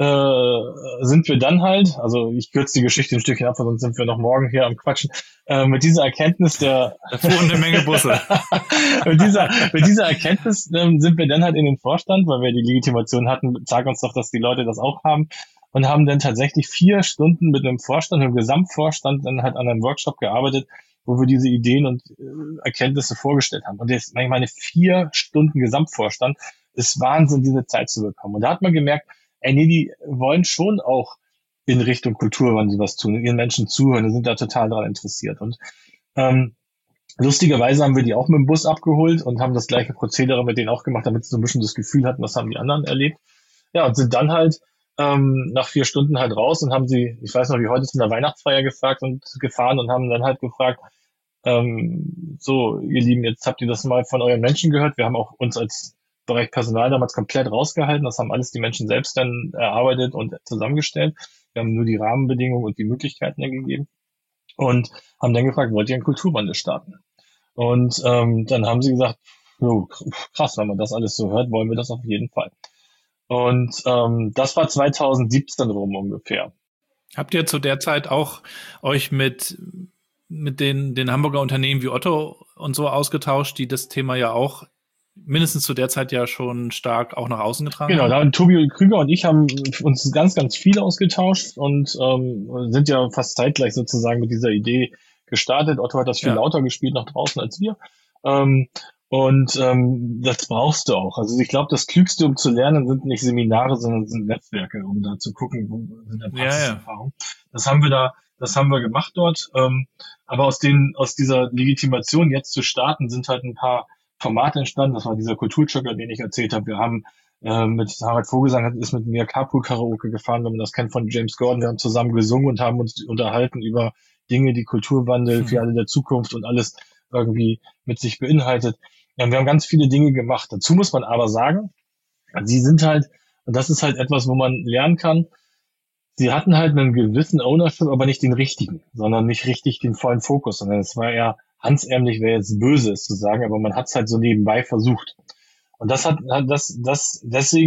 äh, sind wir dann halt, also ich kürze die Geschichte ein Stückchen ab, sonst sind wir noch morgen hier am Quatschen, äh, mit dieser Erkenntnis der... Da fuhren eine Menge Busse. mit, dieser, mit dieser Erkenntnis ähm, sind wir dann halt in den Vorstand, weil wir die Legitimation hatten, sag uns doch, dass die Leute das auch haben, und haben dann tatsächlich vier Stunden mit einem Vorstand, einem Gesamtvorstand, dann halt an einem Workshop gearbeitet, wo wir diese Ideen und äh, Erkenntnisse vorgestellt haben. Und jetzt, ich meine, vier Stunden Gesamtvorstand ist Wahnsinn, diese Zeit zu bekommen. Und da hat man gemerkt, ey, nee, die wollen schon auch in Richtung Kulturwandel was tun, ihren Menschen zuhören, die sind da total daran interessiert. Und ähm, lustigerweise haben wir die auch mit dem Bus abgeholt und haben das gleiche Prozedere mit denen auch gemacht, damit sie so ein bisschen das Gefühl hatten, was haben die anderen erlebt. Ja, und sind dann halt ähm, nach vier Stunden halt raus und haben sie, ich weiß noch wie heute, zu einer Weihnachtsfeier gefragt und gefahren und haben dann halt gefragt, ähm, so, ihr Lieben, jetzt habt ihr das mal von euren Menschen gehört. Wir haben auch uns als Bereich Personal damals komplett rausgehalten. Das haben alles die Menschen selbst dann erarbeitet und zusammengestellt. Wir haben nur die Rahmenbedingungen und die Möglichkeiten dann gegeben und haben dann gefragt, wollt ihr einen Kulturwandel starten? Und ähm, dann haben sie gesagt, oh, krass, wenn man das alles so hört, wollen wir das auf jeden Fall. Und ähm, das war zweitausendsiebzehn rum ungefähr. Habt ihr zu der Zeit auch euch mit mit den den Hamburger Unternehmen wie Otto und so ausgetauscht, die das Thema ja auch mindestens zu der Zeit ja schon stark auch nach außen getragen genau, haben? Genau, da Tobi Krüger und ich haben uns ganz, ganz viel ausgetauscht und ähm, sind ja fast zeitgleich sozusagen mit dieser Idee gestartet. Otto hat das viel ja. lauter gespielt nach draußen als wir. Ähm, und ähm, das brauchst du auch. Also ich glaube, das Klügste, um zu lernen, sind nicht Seminare, sondern sind Netzwerke, um da zu gucken, wo sind da Praxiserfahrungen. Ja, ja. Das haben wir da, das haben wir gemacht dort. Ähm, aber aus den, aus dieser Legitimation jetzt zu starten, sind halt ein paar Formate entstanden. Das war dieser Kulturchecker, den ich erzählt habe. Wir haben äh, mit Harald Vogelsang ist mit mir Carpool-Karaoke gefahren, wenn man das kennt, von James Gordon. Wir haben zusammen gesungen und haben uns unterhalten über Dinge, die Kulturwandel, für alle der Zukunft und alles irgendwie mit sich beinhaltet. Ja, wir haben ganz viele Dinge gemacht. Dazu muss man aber sagen, sie sind halt, und das ist halt etwas, wo man lernen kann, sie hatten halt einen gewissen Ownership, aber nicht den richtigen, sondern nicht richtig den vollen Fokus, sondern es war eher hansärmlich, wäre jetzt böse, es zu sagen, aber man hat es halt so nebenbei versucht. Und das hat, das, das, deswegen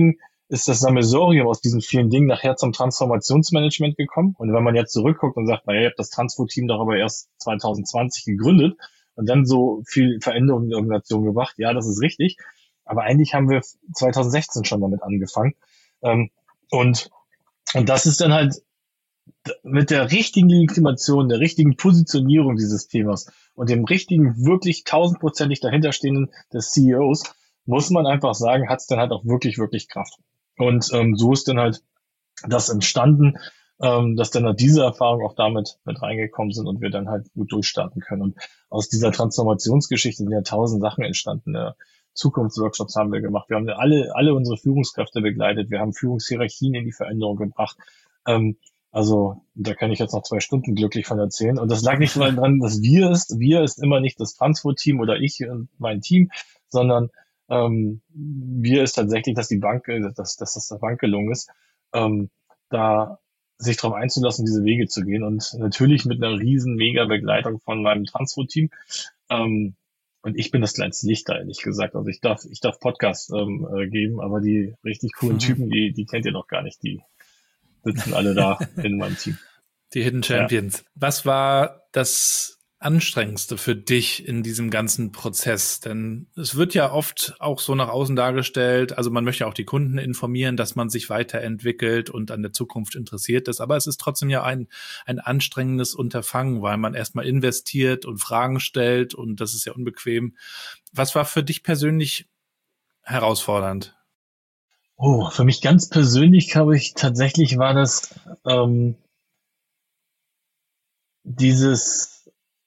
ist das Sammelsurium aus diesen vielen Dingen nachher zum Transformationsmanagement gekommen. Und wenn man jetzt zurückguckt und sagt, naja, ihr habt das Transfo-Team doch aber erst zwanzig zwanzig gegründet und dann so viel Veränderung in der Organisation gebracht, ja, das ist richtig. Aber eigentlich haben wir zwanzig sechzehn schon damit angefangen. Ähm, und, und das ist dann halt mit der richtigen Legitimation, der richtigen Positionierung dieses Themas und dem richtigen, wirklich tausendprozentig dahinterstehenden des C E Os, muss man einfach sagen, hat es dann halt auch wirklich, wirklich Kraft. Und ähm, so ist dann halt das entstanden, ähm, dass dann halt diese Erfahrungen auch damit mit reingekommen sind und wir dann halt gut durchstarten können. Und aus dieser Transformationsgeschichte sind ja tausend Sachen entstanden. Ja. Zukunftsworkshops haben wir gemacht. Wir haben ja alle, alle unsere Führungskräfte begleitet. Wir haben Führungshierarchien in die Veränderung gebracht. Ähm, also da kann ich jetzt noch zwei Stunden glücklich von erzählen. Und das lag nicht nur daran, dass wir ist. Wir ist immer nicht das Transfo-Team oder ich und mein Team, sondern ähm, wir ist tatsächlich, dass die Bank, dass, dass das der Bank gelungen ist, ähm, da sich darauf einzulassen, diese Wege zu gehen. Und natürlich mit einer riesen mega Begleitung von meinem Transfo-Team. Ähm, und ich bin das kleinste Licht da, ehrlich gesagt. Also ich darf, ich darf Podcasts ähm, äh, geben, aber die richtig coolen Typen, die, die kennt ihr noch gar nicht. Die sitzen alle da in meinem Team. Die Hidden Champions. Ja. Was war das Anstrengendste für dich in diesem ganzen Prozess? Denn es wird ja oft auch so nach außen dargestellt, also man möchte auch die Kunden informieren, dass man sich weiterentwickelt und an der Zukunft interessiert ist, aber es ist trotzdem ja ein, ein anstrengendes Unterfangen, weil man erstmal investiert und Fragen stellt und das ist ja unbequem. Was war für dich persönlich herausfordernd? Oh, für mich ganz persönlich, glaube ich, tatsächlich war das ähm, dieses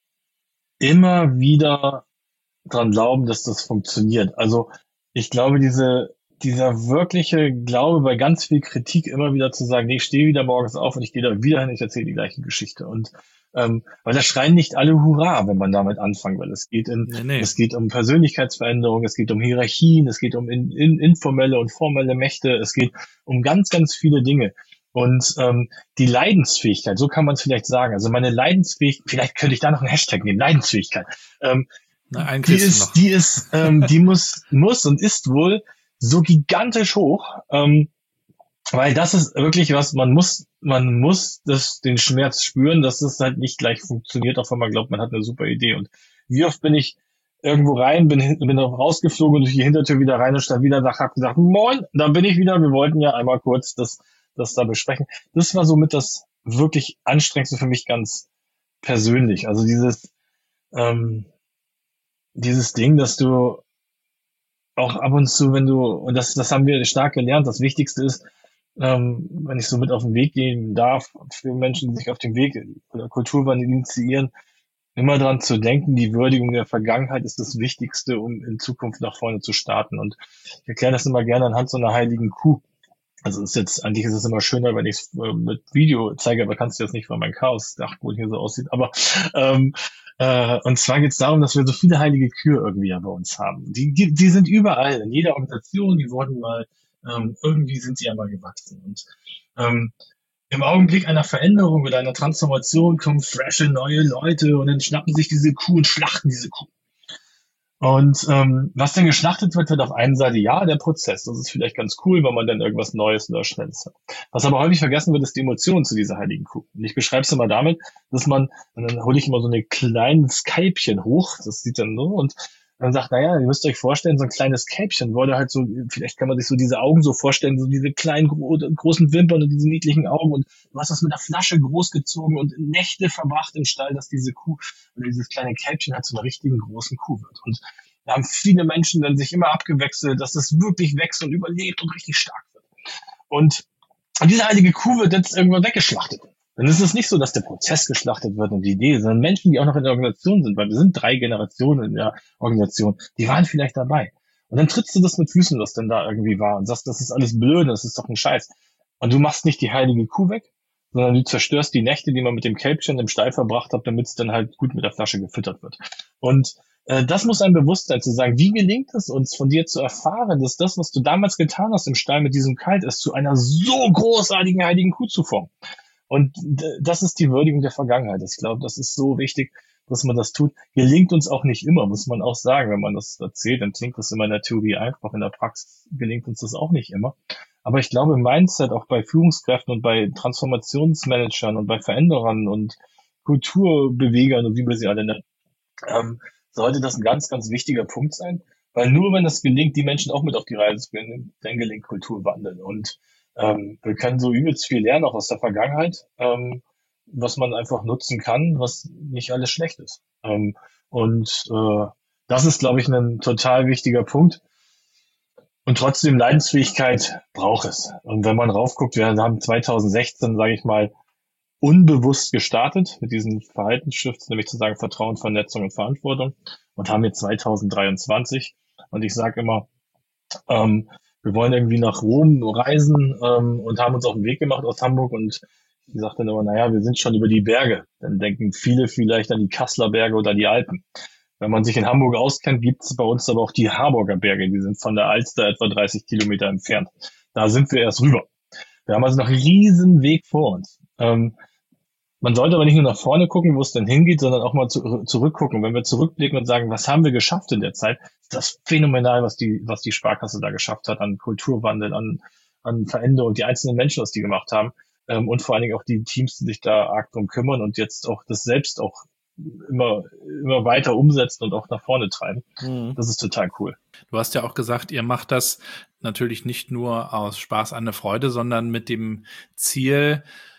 immer wieder dran glauben, dass das funktioniert. Also ich glaube, diese dieser wirkliche Glaube bei ganz viel Kritik immer wieder zu sagen, nee, ich stehe wieder morgens auf und ich gehe da wieder hin, ich erzähle die gleiche Geschichte. Und ähm, weil da schreien nicht alle Hurra, wenn man damit anfangen will. Es geht in, nee, nee. es geht um Persönlichkeitsveränderung, es geht um Hierarchien, es geht um in, in, informelle und formelle Mächte, es geht um ganz, ganz viele Dinge. Und ähm, die Leidensfähigkeit, so kann man es vielleicht sagen. Also meine Leidensfähigkeit, vielleicht könnte ich da noch einen Hashtag nehmen, Leidensfähigkeit. Ähm, Na, einen die ist, noch. die ist, ähm, die muss, muss und ist wohl so gigantisch hoch, ähm, weil das ist wirklich was, man muss, man muss das, den Schmerz spüren, dass es halt nicht gleich funktioniert, auch wenn man glaubt, man hat eine super Idee. Und wie oft bin ich irgendwo rein, bin, bin rausgeflogen und durch die Hintertür wieder rein und stand wieder da, hab gesagt, moin, da bin ich wieder, wir wollten ja einmal kurz das, das da besprechen. Das war somit das wirklich Anstrengendste für mich ganz persönlich. Also dieses, ähm, dieses Ding, dass du auch ab und zu, wenn du, und das, das haben wir stark gelernt, das Wichtigste ist, ähm, wenn ich so mit auf den Weg gehen darf, für Menschen, die sich auf dem Weg oder Kulturwandel initiieren, immer dran zu denken, die Würdigung der Vergangenheit ist das Wichtigste, um in Zukunft nach vorne zu starten. Und ich erkläre das immer gerne anhand so einer heiligen Kuh. Also ist jetzt, eigentlich ist es immer schöner, wenn ich es äh, mit Video zeige, aber kannst du jetzt nicht, weil mein Chaos-Dachboden hier so aussieht. Aber ähm, äh, und zwar geht es darum, dass wir so viele heilige Kühe irgendwie ja bei uns haben. Die, die, die sind überall, in jeder Organisation, die wurden mal, ähm, irgendwie sind sie ja mal gewachsen. Und ähm, im Augenblick einer Veränderung oder einer Transformation kommen frische, neue Leute und dann schnappen sich diese Kuh und schlachten diese Kuh. Und ähm, was dann geschlachtet wird, wird auf einer Seite ja der Prozess. Das ist vielleicht ganz cool, weil man dann irgendwas Neues oder Schnelles hat. Was aber häufig vergessen wird, ist die Emotion zu dieser heiligen Kuh. Und ich beschreibe es immer damit, dass man, und dann hole ich immer so eine kleines Kälbchen hoch, das sieht dann so, und dann sagt, naja, ihr müsst euch vorstellen, so ein kleines Kälbchen wurde halt so, vielleicht kann man sich so diese Augen so vorstellen, so diese kleinen, gro- großen Wimpern und diese niedlichen Augen, und du hast das mit der Flasche großgezogen und Nächte verbracht im Stall, dass diese Kuh oder dieses kleine Kälbchen halt zu einer richtigen großen Kuh wird. Und da haben viele Menschen dann sich immer abgewechselt, dass es wirklich wächst und überlebt und richtig stark wird. Und diese heilige Kuh wird jetzt irgendwann weggeschlachtet. Dann ist es nicht so, dass der Prozess geschlachtet wird und die Idee, sondern Menschen, die auch noch in der Organisation sind, weil wir sind drei Generationen in der Organisation, die waren vielleicht dabei. Und dann trittst du das mit Füßen, was denn da irgendwie war, und sagst, das ist alles blöd, das ist doch ein Scheiß. Und du machst nicht die heilige Kuh weg, sondern du zerstörst die Nächte, die man mit dem Kälbchen im Stall verbracht hat, damit es dann halt gut mit der Flasche gefüttert wird. Und äh, das muss einem bewusst sein, zu sagen, wie gelingt es uns, von dir zu erfahren, dass das, was du damals getan hast im Stall mit diesem Kalt, ist, zu einer so großartigen heiligen Kuh zu formen. Und das ist die Würdigung der Vergangenheit. Ich glaube, das ist so wichtig, dass man das tut. Gelingt uns auch nicht immer, muss man auch sagen. Wenn man das erzählt, dann klingt das immer in der Theorie einfach. In der Praxis gelingt uns das auch nicht immer. Aber ich glaube, im Mindset, auch bei Führungskräften und bei Transformationsmanagern und bei Veränderern und Kulturbewegern und wie wir sie alle nennen, ähm, sollte das ein ganz, ganz wichtiger Punkt sein. Weil nur wenn es gelingt, die Menschen auch mit auf die Reise zu bringen, dann gelingt Kulturwandel. Und ähm, wir können so übelst viel lernen, auch aus der Vergangenheit, ähm, was man einfach nutzen kann, was nicht alles schlecht ist. Ähm, und äh, das ist, glaube ich, ein total wichtiger Punkt. Und trotzdem, Leidensfähigkeit braucht es. Und wenn man raufguckt, wir haben zwanzig sechzehn, sage ich mal, unbewusst gestartet mit diesen Verhaltensshifts, nämlich zu sagen Vertrauen, Vernetzung und Verantwortung, und haben jetzt zwanzig dreiundzwanzig. Und ich sage immer, ähm, wir wollen irgendwie nach Rom reisen ähm, und haben uns auf den Weg gemacht aus Hamburg. Und ich sage dann immer, naja, wir sind schon über die Berge. Dann denken viele vielleicht an die Kasseler Berge oder die Alpen. Wenn man sich in Hamburg auskennt, gibt es bei uns aber auch die Harburger Berge. Die sind von der Alster etwa dreißig Kilometer entfernt. Da sind wir erst rüber. Wir haben also noch einen riesen Weg vor uns. Ähm, man sollte aber nicht nur nach vorne gucken, wo es denn hingeht, sondern auch mal zu, zurückgucken. Wenn wir zurückblicken und sagen, was haben wir geschafft in der Zeit, ist das phänomenal, was die, was die Sparkasse da geschafft hat an Kulturwandel, an, an Veränderung, die einzelnen Menschen, was die gemacht haben, ähm, und vor allen Dingen auch die Teams, die sich da arg drum kümmern und jetzt auch das selbst auch immer, immer weiter umsetzen und auch nach vorne treiben. Mhm. Das ist total cool. Du hast ja auch gesagt, ihr macht das natürlich nicht nur aus Spaß an der Freude, sondern mit dem Ziel,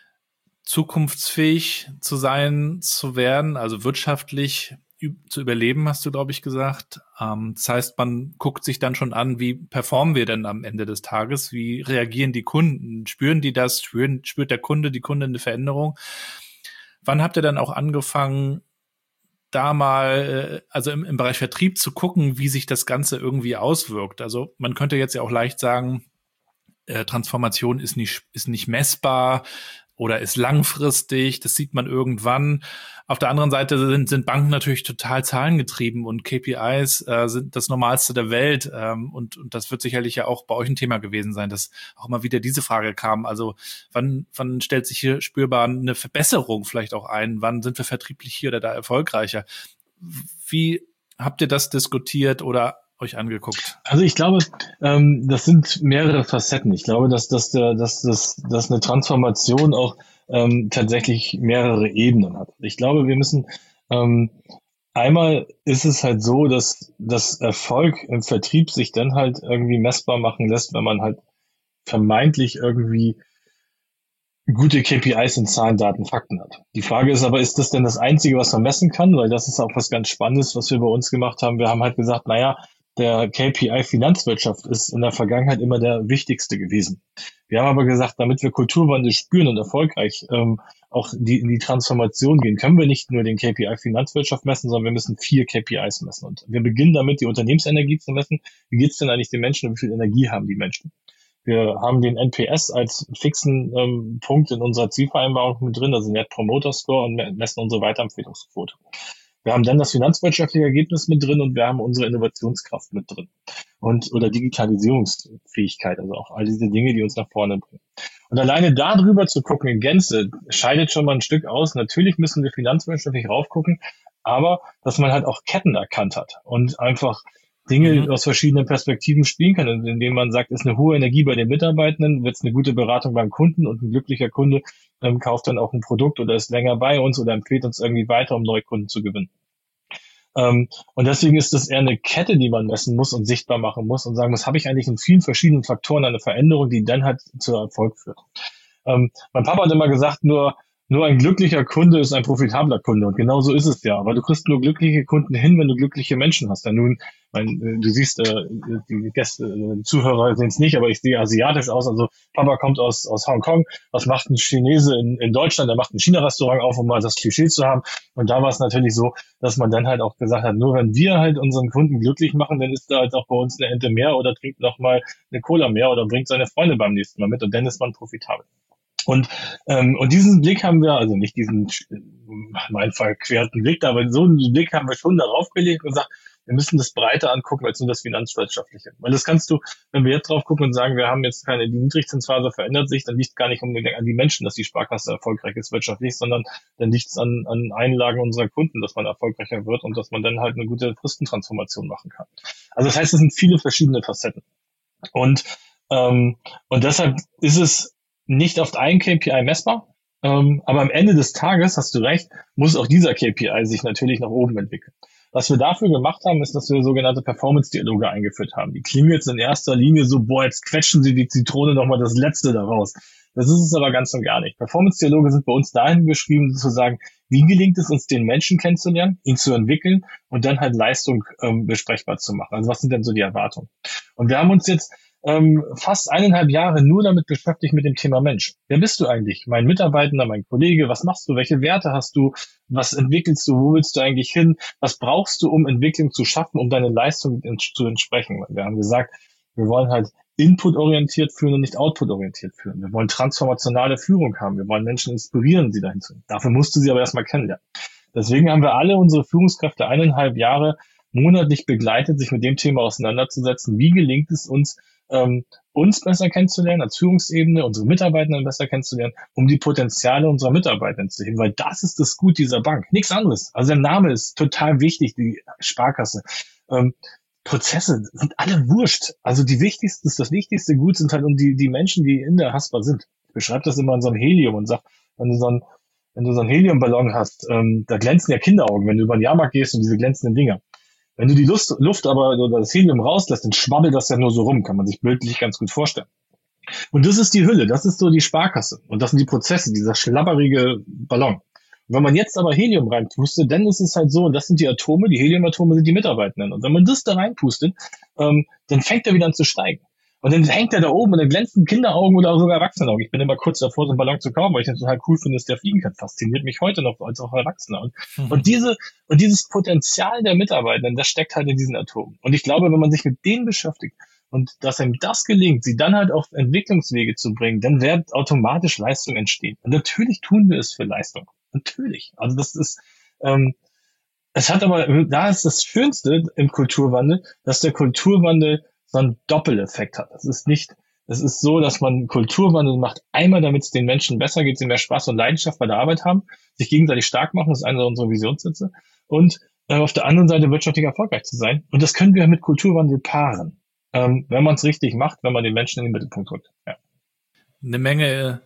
zukunftsfähig zu sein, zu werden, also wirtschaftlich zu überleben, hast du, glaube ich, gesagt. Ähm, das heißt, man guckt sich dann schon an, wie performen wir denn am Ende des Tages? Wie reagieren die Kunden? Spüren die das? Spüren, spürt der Kunde, die Kundin eine Veränderung? Wann habt ihr dann auch angefangen, da mal, also im, im Bereich Vertrieb zu gucken, wie sich das Ganze irgendwie auswirkt? Also man könnte jetzt ja auch leicht sagen, äh, Transformation ist nicht, ist nicht messbar oder ist langfristig, das sieht man irgendwann. Auf der anderen Seite sind, sind Banken natürlich total zahlengetrieben und K P Is äh, sind das Normalste der Welt. Ähm, und, und das wird sicherlich ja auch bei euch ein Thema gewesen sein, dass auch immer wieder diese Frage kam. Also wann, wann stellt sich hier spürbar eine Verbesserung vielleicht auch ein? Wann sind wir vertrieblich hier oder da erfolgreicher? Wie habt ihr das diskutiert oder euch angeguckt? Also ich glaube, ähm, das sind mehrere Facetten. Ich glaube, dass, dass, dass, dass, dass eine Transformation auch ähm, tatsächlich mehrere Ebenen hat. Ich glaube, wir müssen ähm, einmal ist es halt so, dass das Erfolg im Vertrieb sich dann halt irgendwie messbar machen lässt, wenn man halt vermeintlich irgendwie gute K P Is in Zahlen, Daten, Fakten hat. Die Frage ist aber, ist das denn das Einzige, was man messen kann? Weil das ist auch was ganz Spannendes, was wir bei uns gemacht haben. Wir haben halt gesagt, naja, der K P I Finanzwirtschaft ist in der Vergangenheit immer der wichtigste gewesen. Wir haben aber gesagt, damit wir Kulturwandel spüren und erfolgreich ähm, auch die, in die Transformation gehen, können wir nicht nur den K P I Finanzwirtschaft messen, sondern wir müssen vier K P Is messen. Und wir beginnen damit, die Unternehmensenergie zu messen. Wie geht's denn eigentlich den Menschen und wie viel Energie haben die Menschen? Wir haben den N P S als fixen ähm, Punkt in unserer Zielvereinbarung mit drin, also Net Promoter Score, und messen unsere Weiterempfehlungsquote. Wir haben dann das finanzwirtschaftliche Ergebnis mit drin und wir haben unsere Innovationskraft mit drin und oder Digitalisierungsfähigkeit, also auch all diese Dinge, die uns nach vorne bringen. Und alleine darüber zu gucken in Gänze, scheidet schon mal ein Stück aus. Natürlich müssen wir finanzwirtschaftlich raufgucken, aber dass man halt auch Ketten erkannt hat und einfach Dinge mhm. aus verschiedenen Perspektiven spielen kann, indem man sagt, ist eine hohe Energie bei den Mitarbeitenden, wird es eine gute Beratung beim Kunden und ein glücklicher Kunde ähm, kauft dann auch ein Produkt oder ist länger bei uns oder empfiehlt uns irgendwie weiter, um neue Kunden zu gewinnen. Ähm, und deswegen ist das eher eine Kette, die man messen muss und sichtbar machen muss und sagen muss, habe ich eigentlich in vielen verschiedenen Faktoren eine Veränderung, die dann halt zu Erfolg führt. Ähm, mein Papa hat immer gesagt, nur Nur ein glücklicher Kunde ist ein profitabler Kunde. Und genau so ist es ja. Aber du kriegst nur glückliche Kunden hin, wenn du glückliche Menschen hast. Denn nun, mein, du siehst, äh, die Gäste, die Zuhörer sehen es nicht, aber ich sehe asiatisch aus. Also Papa kommt aus, aus Hongkong. Was macht ein Chinese in, in Deutschland? Der macht ein China-Restaurant auf, um mal das Klischee zu haben. Und da war es natürlich so, dass man dann halt auch gesagt hat, nur wenn wir halt unseren Kunden glücklich machen, dann ist da halt auch bei uns eine Ente mehr oder trinkt noch mal eine Cola mehr oder bringt seine Freunde beim nächsten Mal mit. Und dann ist man profitabel. Und ähm, und diesen Blick haben wir, also nicht diesen, in meinem Fall querten Blick, aber so einen Blick haben wir schon darauf gelegt und gesagt, wir müssen das breiter angucken als nur das Finanzwirtschaftliche. Weil das kannst du, wenn wir jetzt drauf gucken und sagen, wir haben jetzt keine, die Niedrigzinsphase verändert sich, dann liegt es gar nicht unbedingt an die Menschen, dass die Sparkasse erfolgreich ist wirtschaftlich, sondern dann liegt es an, an Einlagen unserer Kunden, dass man erfolgreicher wird und dass man dann halt eine gute Fristentransformation machen kann. Also das heißt, es sind viele verschiedene Facetten. Und Ähm, und deshalb ist es nicht auf ein K P I messbar, ähm, aber am Ende des Tages, hast du recht, muss auch dieser K P I sich natürlich nach oben entwickeln. Was wir dafür gemacht haben, ist, dass wir sogenannte Performance-Dialoge eingeführt haben. Die klingen jetzt in erster Linie so, boah, jetzt quetschen sie die Zitrone nochmal das Letzte daraus. Das ist es aber ganz und gar nicht. Performance-Dialoge sind bei uns dahin beschrieben, zu sagen, wie gelingt es uns, den Menschen kennenzulernen, ihn zu entwickeln und dann halt Leistung ähm, besprechbar zu machen. Also was sind denn so die Erwartungen? Und wir haben uns jetzt ähm, fast eineinhalb Jahre nur damit beschäftigt mit dem Thema Mensch. Wer bist du eigentlich? Mein Mitarbeitender, mein Kollege, was machst du? Welche Werte hast du? Was entwickelst du? Wo willst du eigentlich hin? Was brauchst du, um Entwicklung zu schaffen, um deine Leistung zu entsprechen? Wir haben gesagt, wir wollen halt inputorientiert führen und nicht outputorientiert führen. Wir wollen transformationale Führung haben. Wir wollen Menschen inspirieren, sie dahin zu. Dafür musst du sie aber erstmal kennenlernen. Deswegen haben wir alle unsere Führungskräfte eineinhalb Jahre monatlich begleitet, sich mit dem Thema auseinanderzusetzen. Wie gelingt es uns, ähm, uns besser kennenzulernen als Führungsebene, unsere Mitarbeitenden besser kennenzulernen, um die Potenziale unserer Mitarbeitenden zu heben, weil das ist das Gut dieser Bank. Nichts anderes. Also der Name ist total wichtig, die Sparkasse. Ähm, Prozesse sind alle wurscht. Also die wichtigsten, das wichtigste Gut sind halt um die, die Menschen, die in der Haspa sind. Ich beschreibe das immer in so einem Helium und sag, wenn du so ein, wenn du so einen Heliumballon hast, ähm, da glänzen ja Kinderaugen, wenn du über den Jahrmarkt gehst und diese glänzenden Dinger. Wenn du die Lust, Luft aber oder das Helium rauslässt, dann schwabbelt das ja nur so rum, kann man sich bildlich ganz gut vorstellen. Und das ist die Hülle, das ist so die Sparkasse. Und das sind die Prozesse, dieser schlabberige Ballon. Und wenn man jetzt aber Helium reinpustet, dann ist es halt so, und das sind die Atome, die Heliumatome sind die Mitarbeitenden. Und wenn man das da reinpustet, ähm, dann fängt er wieder an zu steigen. Und dann hängt er da oben und dann glänzen Kinderaugen oder sogar Erwachsenenaugen. Ich bin immer kurz davor, so einen Ballon zu kaufen, weil ich das total cool finde, dass der fliegen kann. Fasziniert mich heute noch als auch Erwachsener. Und, mhm. und diese, und dieses Potenzial der Mitarbeitenden, das steckt halt in diesen Atomen. Und ich glaube, wenn man sich mit denen beschäftigt und dass einem das gelingt, sie dann halt auf Entwicklungswege zu bringen, dann wird automatisch Leistung entstehen. Und natürlich tun wir es für Leistung. Natürlich. Also das ist, ähm, es hat aber, da ist das Schönste im Kulturwandel, dass der Kulturwandel so einen Doppeleffekt hat. Es ist nicht, es ist so, dass man Kulturwandel macht, einmal damit es den Menschen besser geht, sie mehr Spaß und Leidenschaft bei der Arbeit haben, sich gegenseitig stark machen, das ist einer unserer Visionssätze, und äh, auf der anderen Seite wirtschaftlich erfolgreich zu sein. Und das können wir mit Kulturwandel paaren, ähm, wenn man es richtig macht, wenn man den Menschen in den Mittelpunkt rückt. Ja. Eine Menge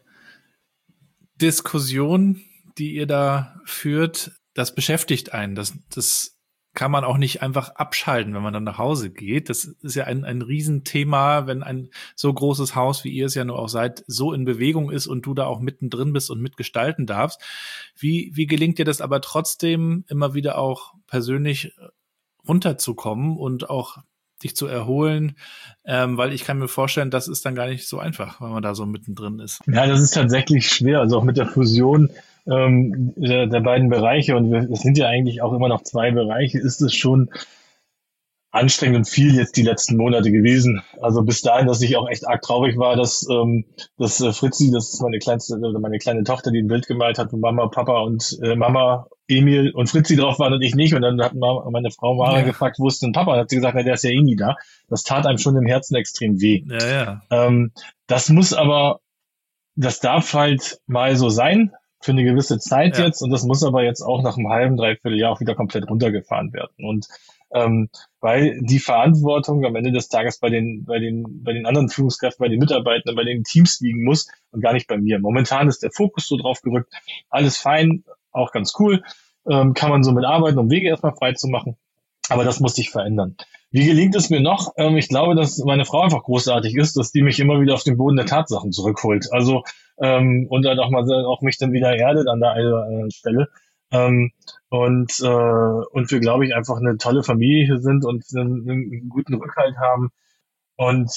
Diskussion, die ihr da führt, das beschäftigt einen. Das, das kann man auch nicht einfach abschalten, wenn man dann nach Hause geht. Das ist ja ein, ein Riesenthema, wenn ein so großes Haus, wie ihr es ja nur auch seid, so in Bewegung ist und du da auch mittendrin bist und mitgestalten darfst. Wie, wie gelingt dir das aber trotzdem, immer wieder auch persönlich runterzukommen und auch dich zu erholen? Ähm, weil ich kann mir vorstellen, das ist dann gar nicht so einfach, wenn man da so mittendrin ist. Ja, das ist tatsächlich schwer. Also auch mit der Fusion ähm, der, der beiden Bereiche, und wir, es sind ja eigentlich auch immer noch zwei Bereiche, ist es schon anstrengend und viel jetzt die letzten Monate gewesen. Also bis dahin, dass ich auch echt arg traurig war, dass, ähm, dass äh, Fritzi, das ist meine kleinste oder meine kleine Tochter, die ein Bild gemalt hat, wo Mama, Papa und äh, Mama, Emil und Fritzi drauf waren und ich nicht. Und dann hat Mama, meine Frau Mara ja. gefragt, wo ist denn Papa? Und hat sie gesagt, na, der ist ja eh nie da. Das tat einem schon im Herzen extrem weh. Ja, ja. Ähm, das muss aber, das darf halt mal so sein für eine gewisse Zeit ja. jetzt. Und das muss aber jetzt auch nach einem halben, dreiviertel Jahr auch wieder komplett runtergefahren werden. Und Ähm, weil die Verantwortung am Ende des Tages bei den, bei den, bei den anderen Führungskräften, bei den Mitarbeitern, bei den Teams liegen muss und gar nicht bei mir. Momentan ist der Fokus so drauf gerückt. Alles fein, auch ganz cool. Ähm, kann man so mit arbeiten, um Wege erstmal frei zu machen. Aber das muss sich verändern. Wie gelingt es mir noch? Ähm, ich glaube, dass meine Frau einfach großartig ist, dass die mich immer wieder auf den Boden der Tatsachen zurückholt. Also, ähm, und dann auch mal, auch mich dann wieder erdet an der einen Stelle. Ähm, und äh, und wir, glaube ich, einfach eine tolle Familie hier sind und einen, einen guten Rückhalt haben. Und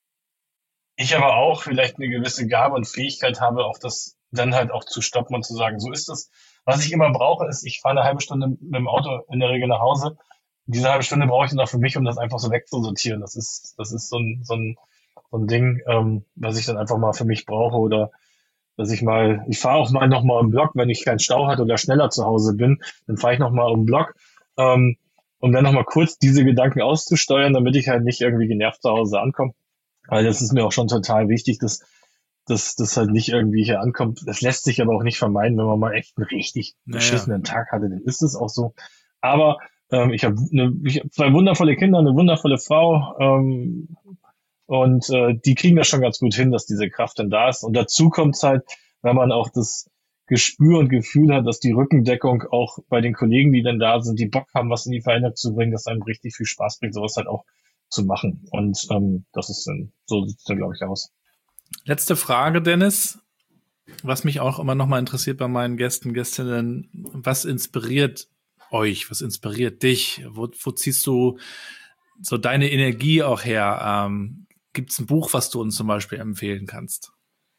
ich aber auch vielleicht eine gewisse Gabe und Fähigkeit habe, auch das dann halt auch zu stoppen und zu sagen, so ist es. Was ich immer brauche, ist, ich fahre eine halbe Stunde mit dem Auto in der Regel nach Hause. Diese halbe Stunde brauche ich dann auch für mich, um das einfach so wegzusortieren. Das ist das ist so ein so ein, so ein Ding, ähm, was ich dann einfach mal für mich brauche, oder dass ich mal, ich fahre auch mal noch mal im Block, wenn ich keinen Stau hatte oder schneller zu Hause bin, dann fahre ich noch mal im Block, ähm, um dann noch mal kurz diese Gedanken auszusteuern, damit ich halt nicht irgendwie genervt zu Hause ankomme. Weil das ist mir auch schon total wichtig, dass dass das halt nicht irgendwie hier ankommt. Das lässt sich aber auch nicht vermeiden, wenn man mal echt einen richtig beschissenen naja. Tag hatte, dann ist es auch so. Aber ähm, ich habe ne, ich hab zwei wundervolle Kinder, eine wundervolle Frau, ähm, Und äh, die kriegen das schon ganz gut hin, dass diese Kraft dann da ist. Und dazu kommt es halt, wenn man auch das Gespür und Gefühl hat, dass die Rückendeckung auch bei den Kollegen, die dann da sind, die Bock haben, was in die Veränderung zu bringen, dass einem richtig viel Spaß bringt, sowas halt auch zu machen. Und ähm, das ist dann, so sieht es dann, glaube ich, aus. Letzte Frage, Dennis. Was mich auch immer noch mal interessiert bei meinen Gästen, Gästinnen, was inspiriert euch? Was inspiriert dich? Wo, wo ziehst du so deine Energie auch her? Ähm, Gibt es ein Buch, was du uns zum Beispiel empfehlen kannst?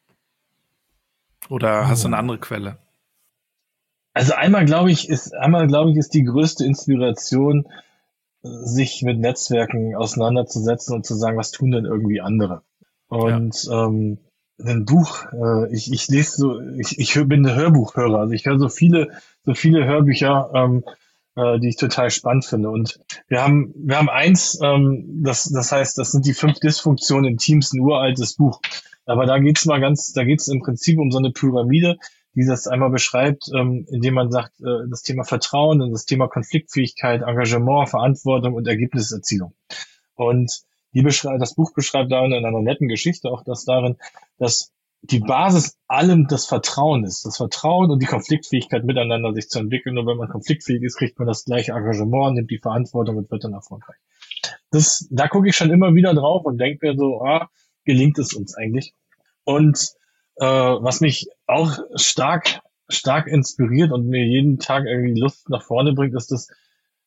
Oder hast du eine andere Quelle? Also einmal glaube ich, ist einmal glaube ich, ist die größte Inspiration, sich mit Netzwerken auseinanderzusetzen und zu sagen, was tun denn irgendwie andere? Und ja. ähm, ein Buch, äh, ich, ich lese so, ich, ich bin ein Hörbuchhörer, also ich höre so viele, so viele Hörbücher, ähm, äh, die ich total spannend finde. Und wir haben, wir haben eins, ähm, das, das heißt, das sind die fünf Dysfunktionen in Teams, ein uraltes Buch. Aber da geht's mal ganz, da geht's im Prinzip um so eine Pyramide, die das einmal beschreibt, ähm, indem man sagt, äh, das Thema Vertrauen, das Thema Konfliktfähigkeit, Engagement, Verantwortung und Ergebniserzielung. Und die beschreibt, das Buch beschreibt darin in einer netten Geschichte auch das darin, dass die Basis allem das Vertrauen ist. Das Vertrauen und die Konfliktfähigkeit miteinander sich zu entwickeln. Und wenn man konfliktfähig ist, kriegt man das gleiche Engagement, nimmt die Verantwortung und wird dann erfolgreich. Das, da gucke ich schon immer wieder drauf und denke mir so, ah, gelingt es uns eigentlich? Und äh, was mich auch stark, stark inspiriert und mir jeden Tag irgendwie Lust nach vorne bringt, ist das,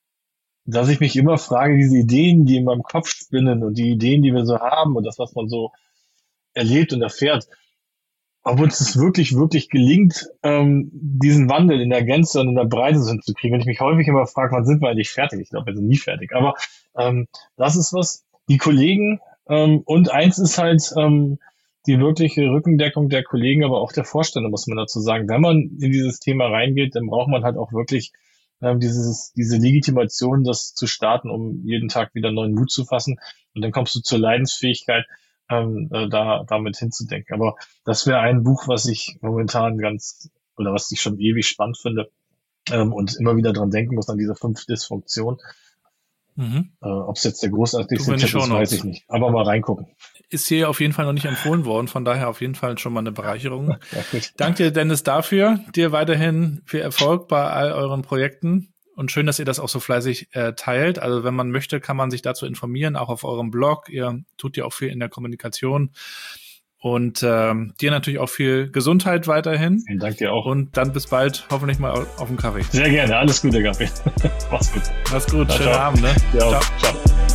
dass ich mich immer frage, diese Ideen, die in meinem Kopf spinnen und die Ideen, die wir so haben und das, was man so erlebt und erfährt, ob uns es wirklich, wirklich gelingt, ähm, diesen Wandel in der Gänze und in der Breite hinzukriegen. Und ich mich häufig immer frage, wann sind wir eigentlich fertig? Ich glaube, wir sind nie fertig. Aber ähm, das ist was, die Kollegen ähm, und eins ist halt ähm, die wirkliche Rückendeckung der Kollegen, aber auch der Vorstände, muss man dazu sagen. Wenn man in dieses Thema reingeht, dann braucht man halt auch wirklich ähm, dieses diese Legitimation, das zu starten, um jeden Tag wieder neuen Mut zu fassen. Und dann kommst du zur Leidensfähigkeit, ähm, äh, da damit hinzudenken. Aber das wäre ein Buch, was ich momentan ganz, oder was ich schon ewig spannend finde ähm, und immer wieder dran denken muss, an diese fünf Dysfunktionen. Mhm. Äh, Ob es jetzt der großartigste Tipp ist, weiß ich nicht. Aber mal reingucken. Ist hier auf jeden Fall noch nicht empfohlen worden, von daher auf jeden Fall schon mal eine Bereicherung. Ja, danke dir, Dennis, dafür. Dir weiterhin viel Erfolg bei all euren Projekten und schön, dass ihr das auch so fleißig äh, teilt. Also wenn man möchte, kann man sich dazu informieren, auch auf eurem Blog. Ihr tut ja auch viel in der Kommunikation und ähm, dir natürlich auch viel Gesundheit weiterhin. Vielen Dank dir auch. Und dann bis bald, hoffentlich mal auf dem Kaffee. Sehr gerne, alles Gute, Gabi. Mach's gut. Mach's gut, Na, schönen ciao. Abend. Ne? Ja, ciao. ciao.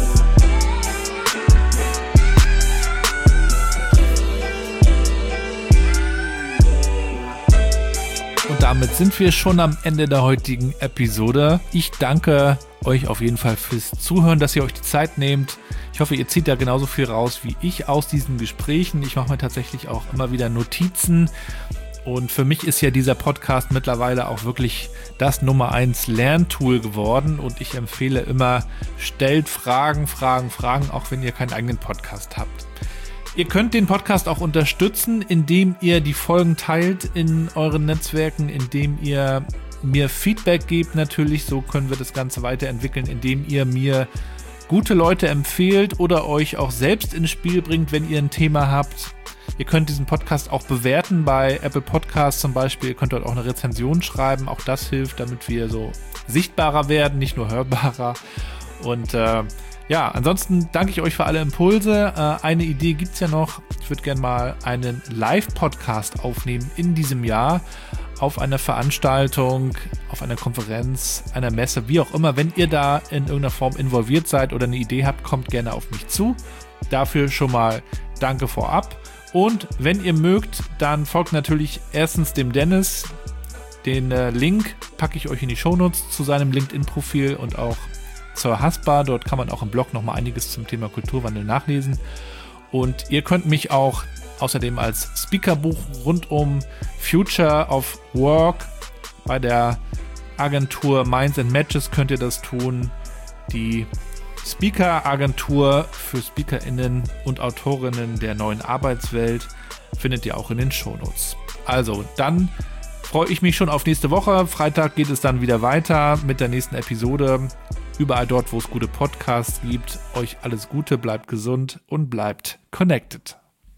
Und damit sind wir schon am Ende der heutigen Episode. Ich danke euch auf jeden Fall fürs Zuhören, dass ihr euch die Zeit nehmt. Ich hoffe, ihr zieht da genauso viel raus wie ich aus diesen Gesprächen. Ich mache mir tatsächlich auch immer wieder Notizen. Und für mich ist ja dieser Podcast mittlerweile auch wirklich das Nummer eins Lerntool geworden. Und ich empfehle immer, stellt Fragen, Fragen, Fragen, auch wenn ihr keinen eigenen Podcast habt. Ihr könnt den Podcast auch unterstützen, indem ihr die Folgen teilt in euren Netzwerken, indem ihr mir Feedback gebt natürlich. So können wir das Ganze weiterentwickeln, indem ihr mir gute Leute empfehlt oder euch auch selbst ins Spiel bringt, wenn ihr ein Thema habt. Ihr könnt diesen Podcast auch bewerten bei Apple Podcasts zum Beispiel. Ihr könnt dort auch eine Rezension schreiben. Auch das hilft, damit wir so sichtbarer werden, nicht nur hörbarer. Und äh, ja, ansonsten danke ich euch für alle Impulse. Äh, eine Idee gibt's ja noch. Ich würde gerne mal einen Live-Podcast aufnehmen in diesem Jahr auf einer Veranstaltung, auf einer Konferenz, einer Messe, wie auch immer. Wenn ihr da in irgendeiner Form involviert seid oder eine Idee habt, kommt gerne auf mich zu. Dafür schon mal danke vorab. Und wenn ihr mögt, dann folgt natürlich erstens dem Dennis. Den äh, Link packe ich euch in die Shownotes zu seinem LinkedIn-Profil und auch zur Haspa. Dort kann man auch im Blog noch mal einiges zum Thema Kulturwandel nachlesen. Und ihr könnt mich auch außerdem als Speakerbuch rund um Future of Work bei der Agentur Minds and Matches könnt ihr das tun. Die Speaker-Agentur für SpeakerInnen und Autorinnen der neuen Arbeitswelt findet ihr auch in den Shownotes. Also, dann freue ich mich schon auf nächste Woche. Freitag geht es dann wieder weiter mit der nächsten Episode überall dort, wo es gute Podcasts gibt. Euch alles Gute, bleibt gesund und bleibt connected.